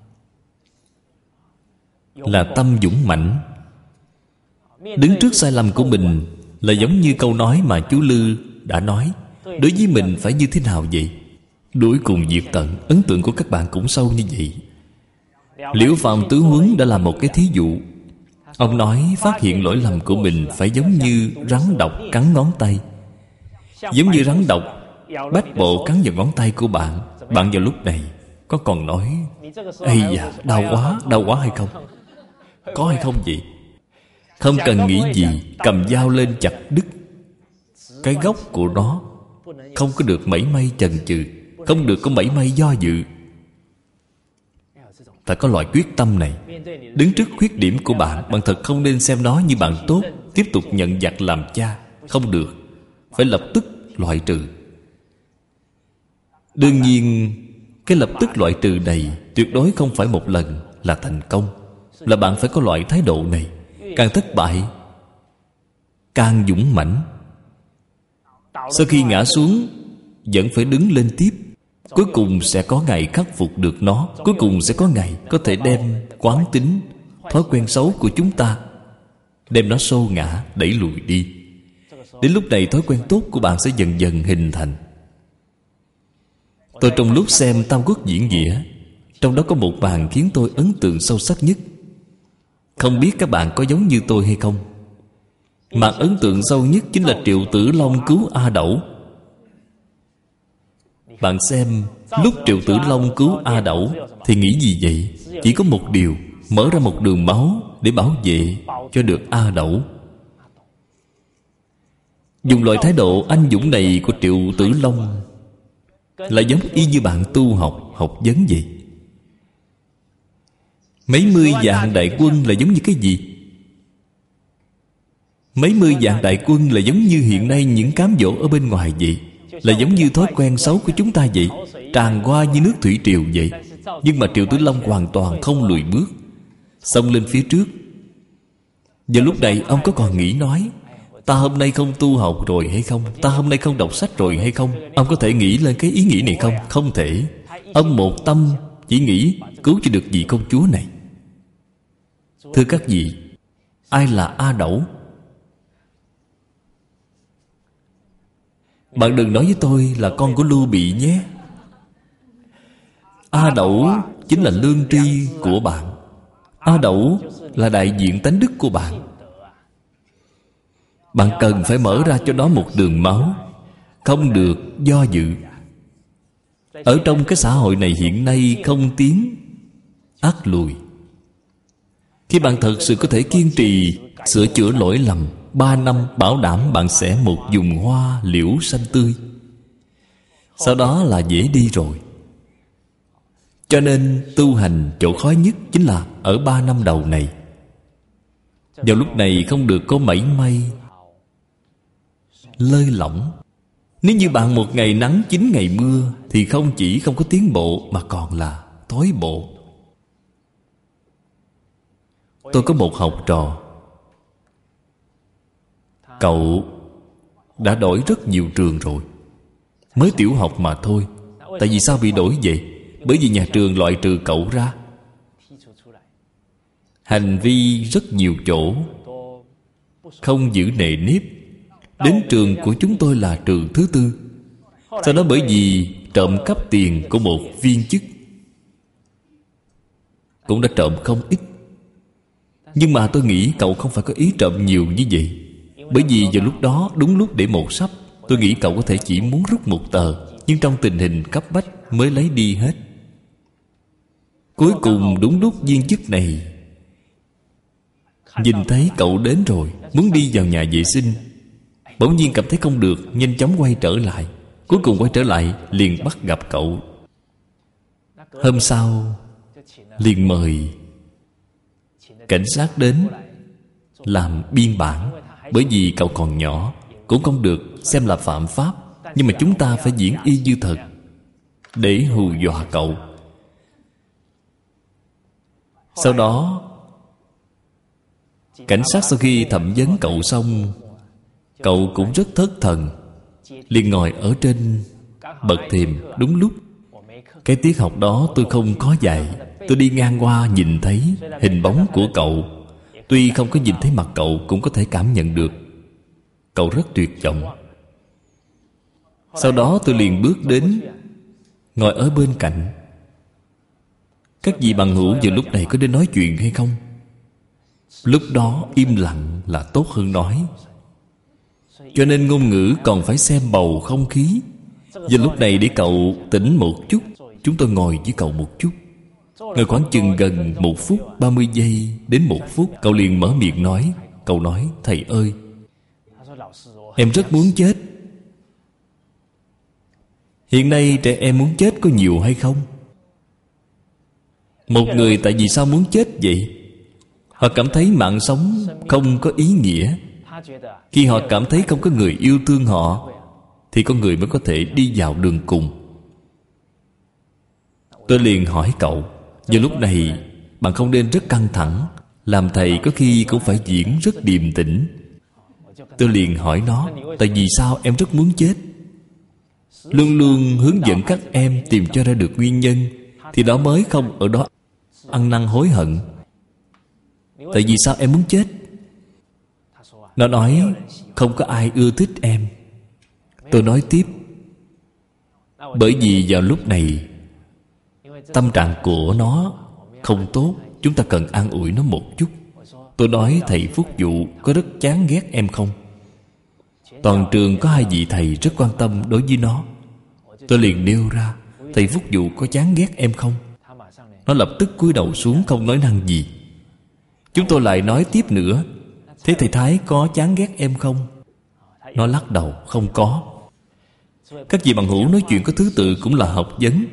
Speaker 1: là tâm dũng mãnh. Đứng trước sai lầm của mình là giống như câu nói mà chú Lư đã nói. Đối với mình phải như thế nào vậy? Đuổi cùng diệt tận. Ấn tượng của các bạn cũng sâu như vậy. Liễu Phạm Tứ Huấn đã làm một cái thí dụ. Ông nói phát hiện lỗi lầm của mình phải giống như rắn độc cắn ngón tay. Giống như rắn độc bách bộ cắn vào ngón tay của bạn. Bạn vào lúc này có còn nói ây da, đau quá, đau quá hay không? Có hay không vậy? Không cần nghĩ gì, cầm dao lên chặt đứt cái gốc của nó. Không có được mảy may chần chừ, không được có mảy may do dự. Phải có loại quyết tâm này. Đứng trước khuyết điểm của bạn, bạn thật không nên xem nó như bạn tốt, tiếp tục nhận giặc làm cha. Không được. Phải lập tức loại trừ. Đương nhiên, cái lập tức loại trừ này tuyệt đối không phải một lần là thành công. Là bạn phải có loại thái độ này. Càng thất bại, càng dũng mãnh. Sau khi ngã xuống, vẫn phải đứng lên tiếp. Cuối cùng sẽ có ngày khắc phục được nó. Cuối cùng sẽ có ngày có thể đem quán tính, thói quen xấu của chúng ta, đem nó xô ngã, đẩy lùi đi. Đến lúc này thói quen tốt của bạn sẽ dần dần hình thành. Tôi trong lúc xem Tam Quốc diễn nghĩa, trong đó có một màn khiến tôi ấn tượng sâu sắc nhất. Không biết các bạn có giống như tôi hay không? Màn ấn tượng sâu nhất chính là Triệu Tử Long cứu A Đẩu. Bạn xem, lúc Triệu Tử Long cứu A Đẩu thì nghĩ gì vậy? Chỉ có một điều, mở ra một đường máu để bảo vệ cho được A Đẩu. Dùng loại thái độ anh dũng này của Triệu Tử Long là giống y như bạn tu học, học vấn vậy. Mấy mươi vạn đại quân là giống như cái gì? Mấy mươi vạn đại quân là giống như hiện nay những cám dỗ ở bên ngoài vậy, là giống như thói quen xấu của chúng ta vậy, tràn qua như nước thủy triều vậy. Nhưng mà Triệu Tử Long hoàn toàn không lùi bước, xông lên phía trước. Và lúc này ông có còn nghĩ nói ta hôm nay không tu học rồi hay không, ta hôm nay không đọc sách rồi hay không? Ông có thể nghĩ lên cái ý nghĩ này không? Không thể. Ông một tâm chỉ nghĩ cứu cho được vị công chúa này. Thưa các vị, ai là A Đẩu? Bạn đừng nói với tôi là con của Lưu Bị nhé. A Đẩu chính là lương tri của bạn. A Đẩu là đại diện tánh đức của bạn. Bạn cần phải mở ra cho nó một đường máu, không được do dự. Ở trong cái xã hội này hiện nay không tiến ác lùi. Khi bạn thật sự có thể kiên trì sửa chữa lỗi lầm, ba năm bảo đảm bạn sẽ một vùng hoa liễu xanh tươi. Sau đó là dễ đi rồi. Cho nên tu hành chỗ khó nhất chính là ở ba năm đầu này. Vào lúc này không được có mảy may lơi lỏng. Nếu như bạn một ngày nắng chín ngày mưa, thì không chỉ không có tiến bộ mà còn là thối bộ. Tôi có một học trò, cậu đã đổi rất nhiều trường rồi, mới tiểu học mà thôi. Tại vì sao bị đổi vậy? Bởi vì nhà trường loại trừ cậu ra. Hành vi rất nhiều chỗ không giữ nề nếp. Đến trường của chúng tôi là trường thứ tư. Sau đó bởi vì trộm cắp tiền của một viên chức, cũng đã trộm không ít. Nhưng mà tôi nghĩ cậu không phải có ý trộm nhiều như vậy. Bởi vì vào lúc đó đúng lúc để một sắp, tôi nghĩ cậu có thể chỉ muốn rút một tờ, nhưng trong tình hình cấp bách mới lấy đi hết. Cuối cùng đúng lúc viên chức này nhìn thấy cậu đến rồi, muốn đi vào nhà vệ sinh, bỗng nhiên cảm thấy không được, nhanh chóng quay trở lại. Cuối cùng quay trở lại liền bắt gặp cậu. Hôm sau liền mời cảnh sát đến làm biên bản. Bởi vì cậu còn nhỏ, cũng không được xem là phạm pháp. Nhưng mà chúng ta phải diễn y như thật để hù dọa cậu. Sau đó cảnh sát sau khi thẩm vấn cậu xong, cậu cũng rất thất thần, liền ngồi ở trên bậc thềm. Đúng lúc cái tiết học đó tôi không có dạy, tôi đi ngang qua nhìn thấy hình bóng của cậu. Tuy không có nhìn thấy mặt cậu, cũng có thể cảm nhận được cậu rất tuyệt vọng. Sau đó tôi liền bước đến, ngồi ở bên cạnh. Các vị bằng hữu vào lúc này có đến nói chuyện hay không? Lúc đó im lặng là tốt hơn nói. Cho nên ngôn ngữ còn phải xem bầu không khí. Giờ lúc này để cậu tỉnh một chút, chúng tôi ngồi với cậu một chút. Ngồi khoảng chừng gần một phút, ba mươi giây đến một phút, cậu liền mở miệng nói. Cậu nói: thầy ơi, em rất muốn chết. Hiện nay trẻ em muốn chết có nhiều hay không? Một người tại vì sao muốn chết vậy? Họ cảm thấy mạng sống không có ý nghĩa. Khi họ cảm thấy không có người yêu thương họ, thì con người mới có thể đi vào đường cùng. Tôi liền hỏi cậu: vào lúc này bạn không nên rất căng thẳng. Làm thầy có khi cũng phải diễn rất điềm tĩnh. Tôi liền hỏi nó: tại vì sao em rất muốn chết? Luôn luôn hướng dẫn các em tìm cho ra được nguyên nhân, thì đó mới không ở đó ăn năn hối hận. Tại vì sao em muốn chết? Nó nói: không có ai ưa thích em. Tôi nói tiếp: bởi vì vào lúc này tâm trạng của nó không tốt, chúng ta cần an ủi nó một chút. Tôi nói: thầy Phúc Dụ có rất chán ghét em không? Toàn trường có hai vị thầy rất quan tâm đối với nó. Tôi liền nêu ra: thầy Phúc Dụ có chán ghét em không? Nó lập tức cúi đầu xuống không nói năng gì. Chúng tôi lại nói tiếp nữa: thế thầy Thái có chán ghét em không? Nó lắc đầu: không có. Các vị bằng hữu nói chuyện có thứ tự cũng là học vấn.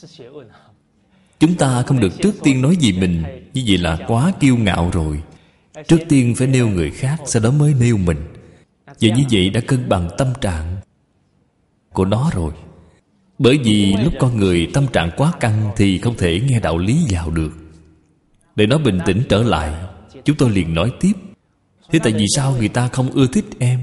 Speaker 1: Chúng ta không được trước tiên nói gì mình, như vậy là quá kiêu ngạo rồi. Trước tiên phải nêu người khác, sau đó mới nêu mình. Và như vậy đã cân bằng tâm trạng của nó rồi. Bởi vì lúc con người tâm trạng quá căng thì không thể nghe đạo lý vào được. Để nó bình tĩnh trở lại, chúng tôi liền nói tiếp. Thế tại vì sao người ta không ưa thích em?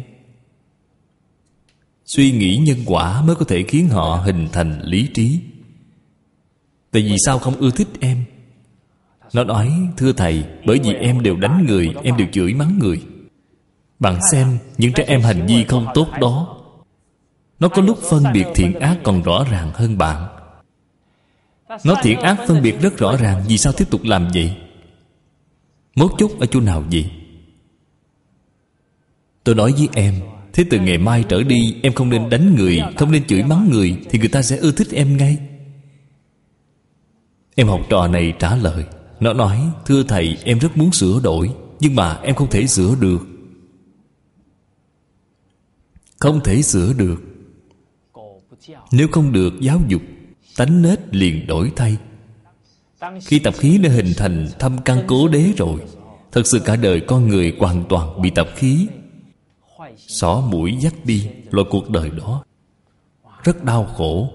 Speaker 1: Suy nghĩ nhân quả mới có thể khiến họ hình thành lý trí. Tại vì sao không ưa thích em? Nó nói, thưa thầy, bởi vì em đều đánh người, em đều chửi mắng người. Bạn xem những trẻ em hành vi không tốt đó, nó có lúc phân biệt thiện ác còn rõ ràng hơn bạn. Nó thiện ác phân biệt rất rõ ràng, vì sao tiếp tục làm vậy? Mấu chốt ở chỗ nào vậy? Tôi nói với em, thế từ ngày mai trở đi em không nên đánh người, không nên chửi mắng người, thì người ta sẽ ưa thích em ngay. Em học trò này trả lời. Nó nói, thưa thầy, em rất muốn sửa đổi, nhưng mà em không thể sửa được. Không thể sửa được. Nếu không được giáo dục, tánh nết liền đổi thay. Khi tập khí đã hình thành thâm căn cố đế rồi, thật sự cả đời con người hoàn toàn bị tập khí xỏ mũi dắt đi. Loại cuộc đời đó rất đau khổ.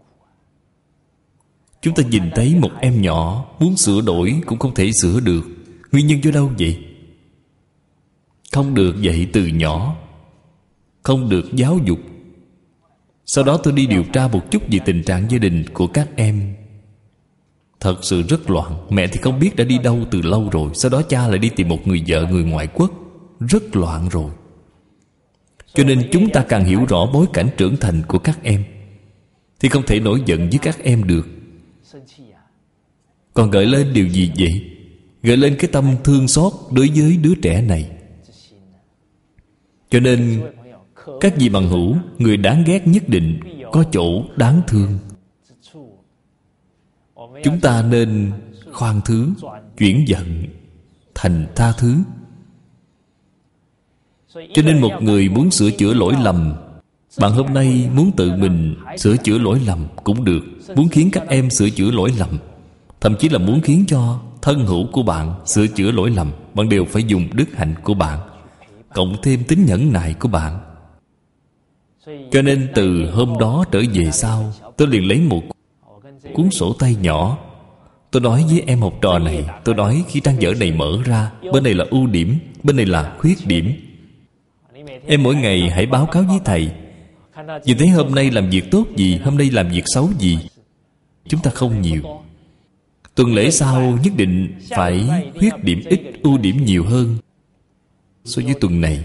Speaker 1: Chúng ta nhìn thấy một em nhỏ muốn sửa đổi cũng không thể sửa được. Nguyên nhân do đâu vậy? Không được dạy từ nhỏ, không được giáo dục. Sau đó tôi đi điều tra một chút về tình trạng gia đình của các em. Thật sự rất loạn. Mẹ thì không biết đã đi đâu từ lâu rồi, sau đó cha lại đi tìm một người vợ người ngoại quốc. Rất loạn rồi. Cho nên chúng ta càng hiểu rõ bối cảnh trưởng thành của các em thì không thể nổi giận với các em được. Còn gợi lên điều gì vậy? Gợi lên cái tâm thương xót đối với đứa trẻ này. Cho nên các vị bằng hữu, người đáng ghét nhất định có chỗ đáng thương. Chúng ta nên khoan thứ, chuyển giận thành tha thứ. Cho nên một người muốn sửa chữa lỗi lầm, bạn hôm nay muốn tự mình sửa chữa lỗi lầm cũng được. Muốn khiến các em sửa chữa lỗi lầm, thậm chí là muốn khiến cho thân hữu của bạn sửa chữa lỗi lầm, bạn đều phải dùng đức hạnh của bạn, cộng thêm tính nhẫn nại của bạn. Cho nên từ hôm đó trở về sau, tôi liền lấy một cuốn sổ tay nhỏ. Tôi nói với em học trò này, tôi nói khi trang vở này mở ra, bên này là ưu điểm, bên này là khuyết điểm. Em mỗi ngày hãy báo cáo với thầy. Nhìn thấy hôm nay làm việc tốt gì, hôm nay làm việc xấu gì. Chúng ta không nhiều. Tuần lễ sau nhất định phải khuyết điểm ít, ưu điểm nhiều hơn so với tuần này.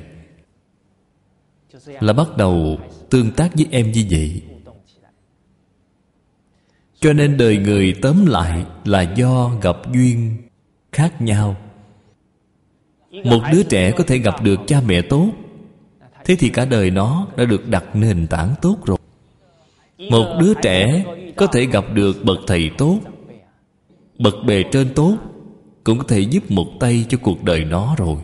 Speaker 1: Là bắt đầu tương tác với em như vậy. Cho nên đời người tóm lại là do gặp duyên khác nhau. Một đứa trẻ có thể gặp được cha mẹ tốt, thế thì cả đời nó đã được đặt nền tảng tốt rồi. Một đứa trẻ có thể gặp được bậc thầy tốt, bậc bề trên tốt, cũng có thể giúp một tay cho cuộc đời nó rồi.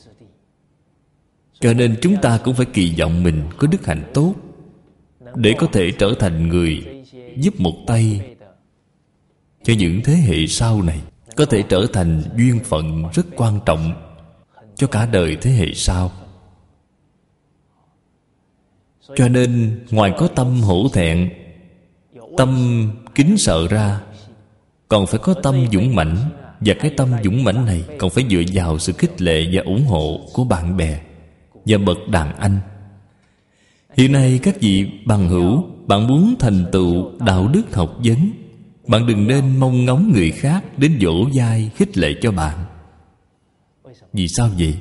Speaker 1: Cho nên chúng ta cũng phải kỳ vọng mình có đức hạnh tốt, để có thể trở thành người giúp một tay cho những thế hệ sau này, có thể trở thành duyên phận rất quan trọng cho cả đời thế hệ sau. Cho nên ngoài có tâm hổ thẹn, tâm kính sợ ra, còn phải có tâm dũng mãnh. Và cái tâm dũng mãnh này còn phải dựa vào sự khích lệ và ủng hộ của bạn bè và bậc đàn anh. Hiện nay các vị bằng hữu, bạn muốn thành tựu đạo đức học vấn, bạn đừng nên mong ngóng người khác đến dỗ dai khích lệ cho bạn. Vì sao vậy?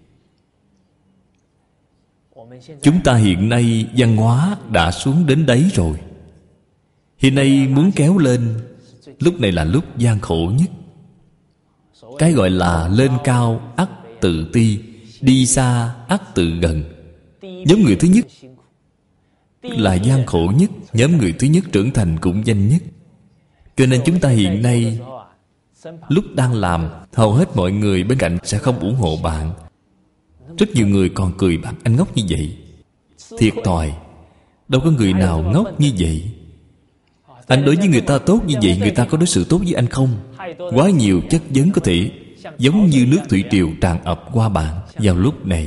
Speaker 1: Chúng ta hiện nay văn hóa đã xuống đến đấy rồi. Hiện nay muốn kéo lên, lúc này là lúc gian khổ nhất. Cái gọi là lên cao ắt tự ti, đi xa ắt tự gần. Nhóm người thứ nhất là gian khổ nhất, nhóm người thứ nhất trưởng thành cũng nhanh nhất. Cho nên chúng ta hiện nay lúc đang làm, hầu hết mọi người bên cạnh sẽ không ủng hộ bạn. Rất nhiều người còn cười bạn, anh ngốc như vậy. Thiệt thòi, đâu có người nào ngốc như vậy. Anh đối với người ta tốt như vậy, người ta có đối xử tốt với anh không? Quá nhiều chất vấn có thể giống như nước thủy triều tràn ập qua bạn. Vào lúc này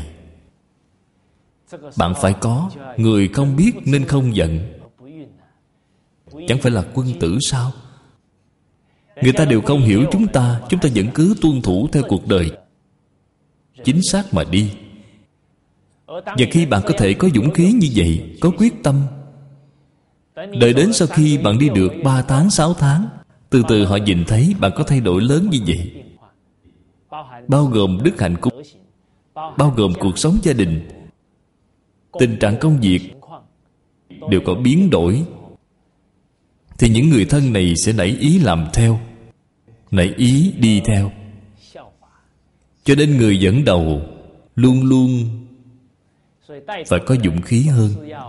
Speaker 1: bạn phải có người không biết nên không giận. Chẳng phải là quân tử sao? Người ta đều không hiểu chúng ta, chúng ta vẫn cứ tuân thủ theo cuộc đời chính xác mà đi. Và khi bạn có thể có dũng khí như vậy, có quyết tâm, đợi đến sau khi bạn đi được ba tháng, sáu tháng, từ từ họ nhìn thấy bạn có thay đổi lớn như vậy, bao gồm đức hạnh của, bao gồm cuộc sống gia đình, tình trạng công việc đều có biến đổi, thì những người thân này sẽ nảy ý làm theo, nảy ý đi theo. Cho nên người dẫn đầu luôn luôn phải có dũng khí hơn.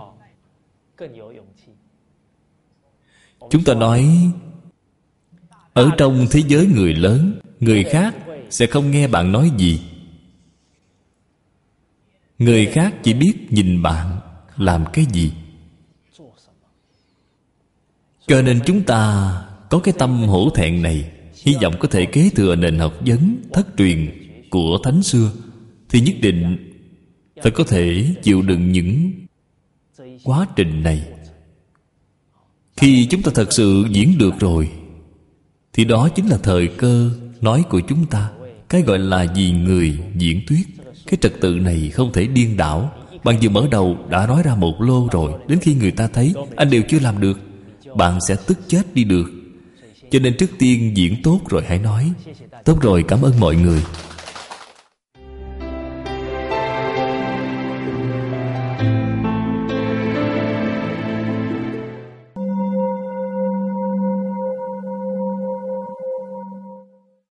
Speaker 1: Chúng ta nói ở trong thế giới người lớn, người khác sẽ không nghe bạn nói gì. Người khác chỉ biết nhìn bạn làm cái gì. Cho nên chúng ta có cái tâm hổ thẹn này, hy vọng có thể kế thừa nền học vấn thất truyền của Thánh xưa, thì nhất định phải có thể chịu đựng những quá trình này. Khi chúng ta thật sự diễn được rồi, thì đó chính là thời cơ nói của chúng ta. Cái gọi là vì người diễn thuyết. Cái trật tự này không thể điên đảo. Bạn vừa mở đầu đã nói ra một lô rồi, đến khi người ta thấy anh đều chưa làm được, bạn sẽ tức chết đi được. Cho nên trước tiên diễn tốt rồi hãy nói. Tốt rồi, cảm ơn mọi người.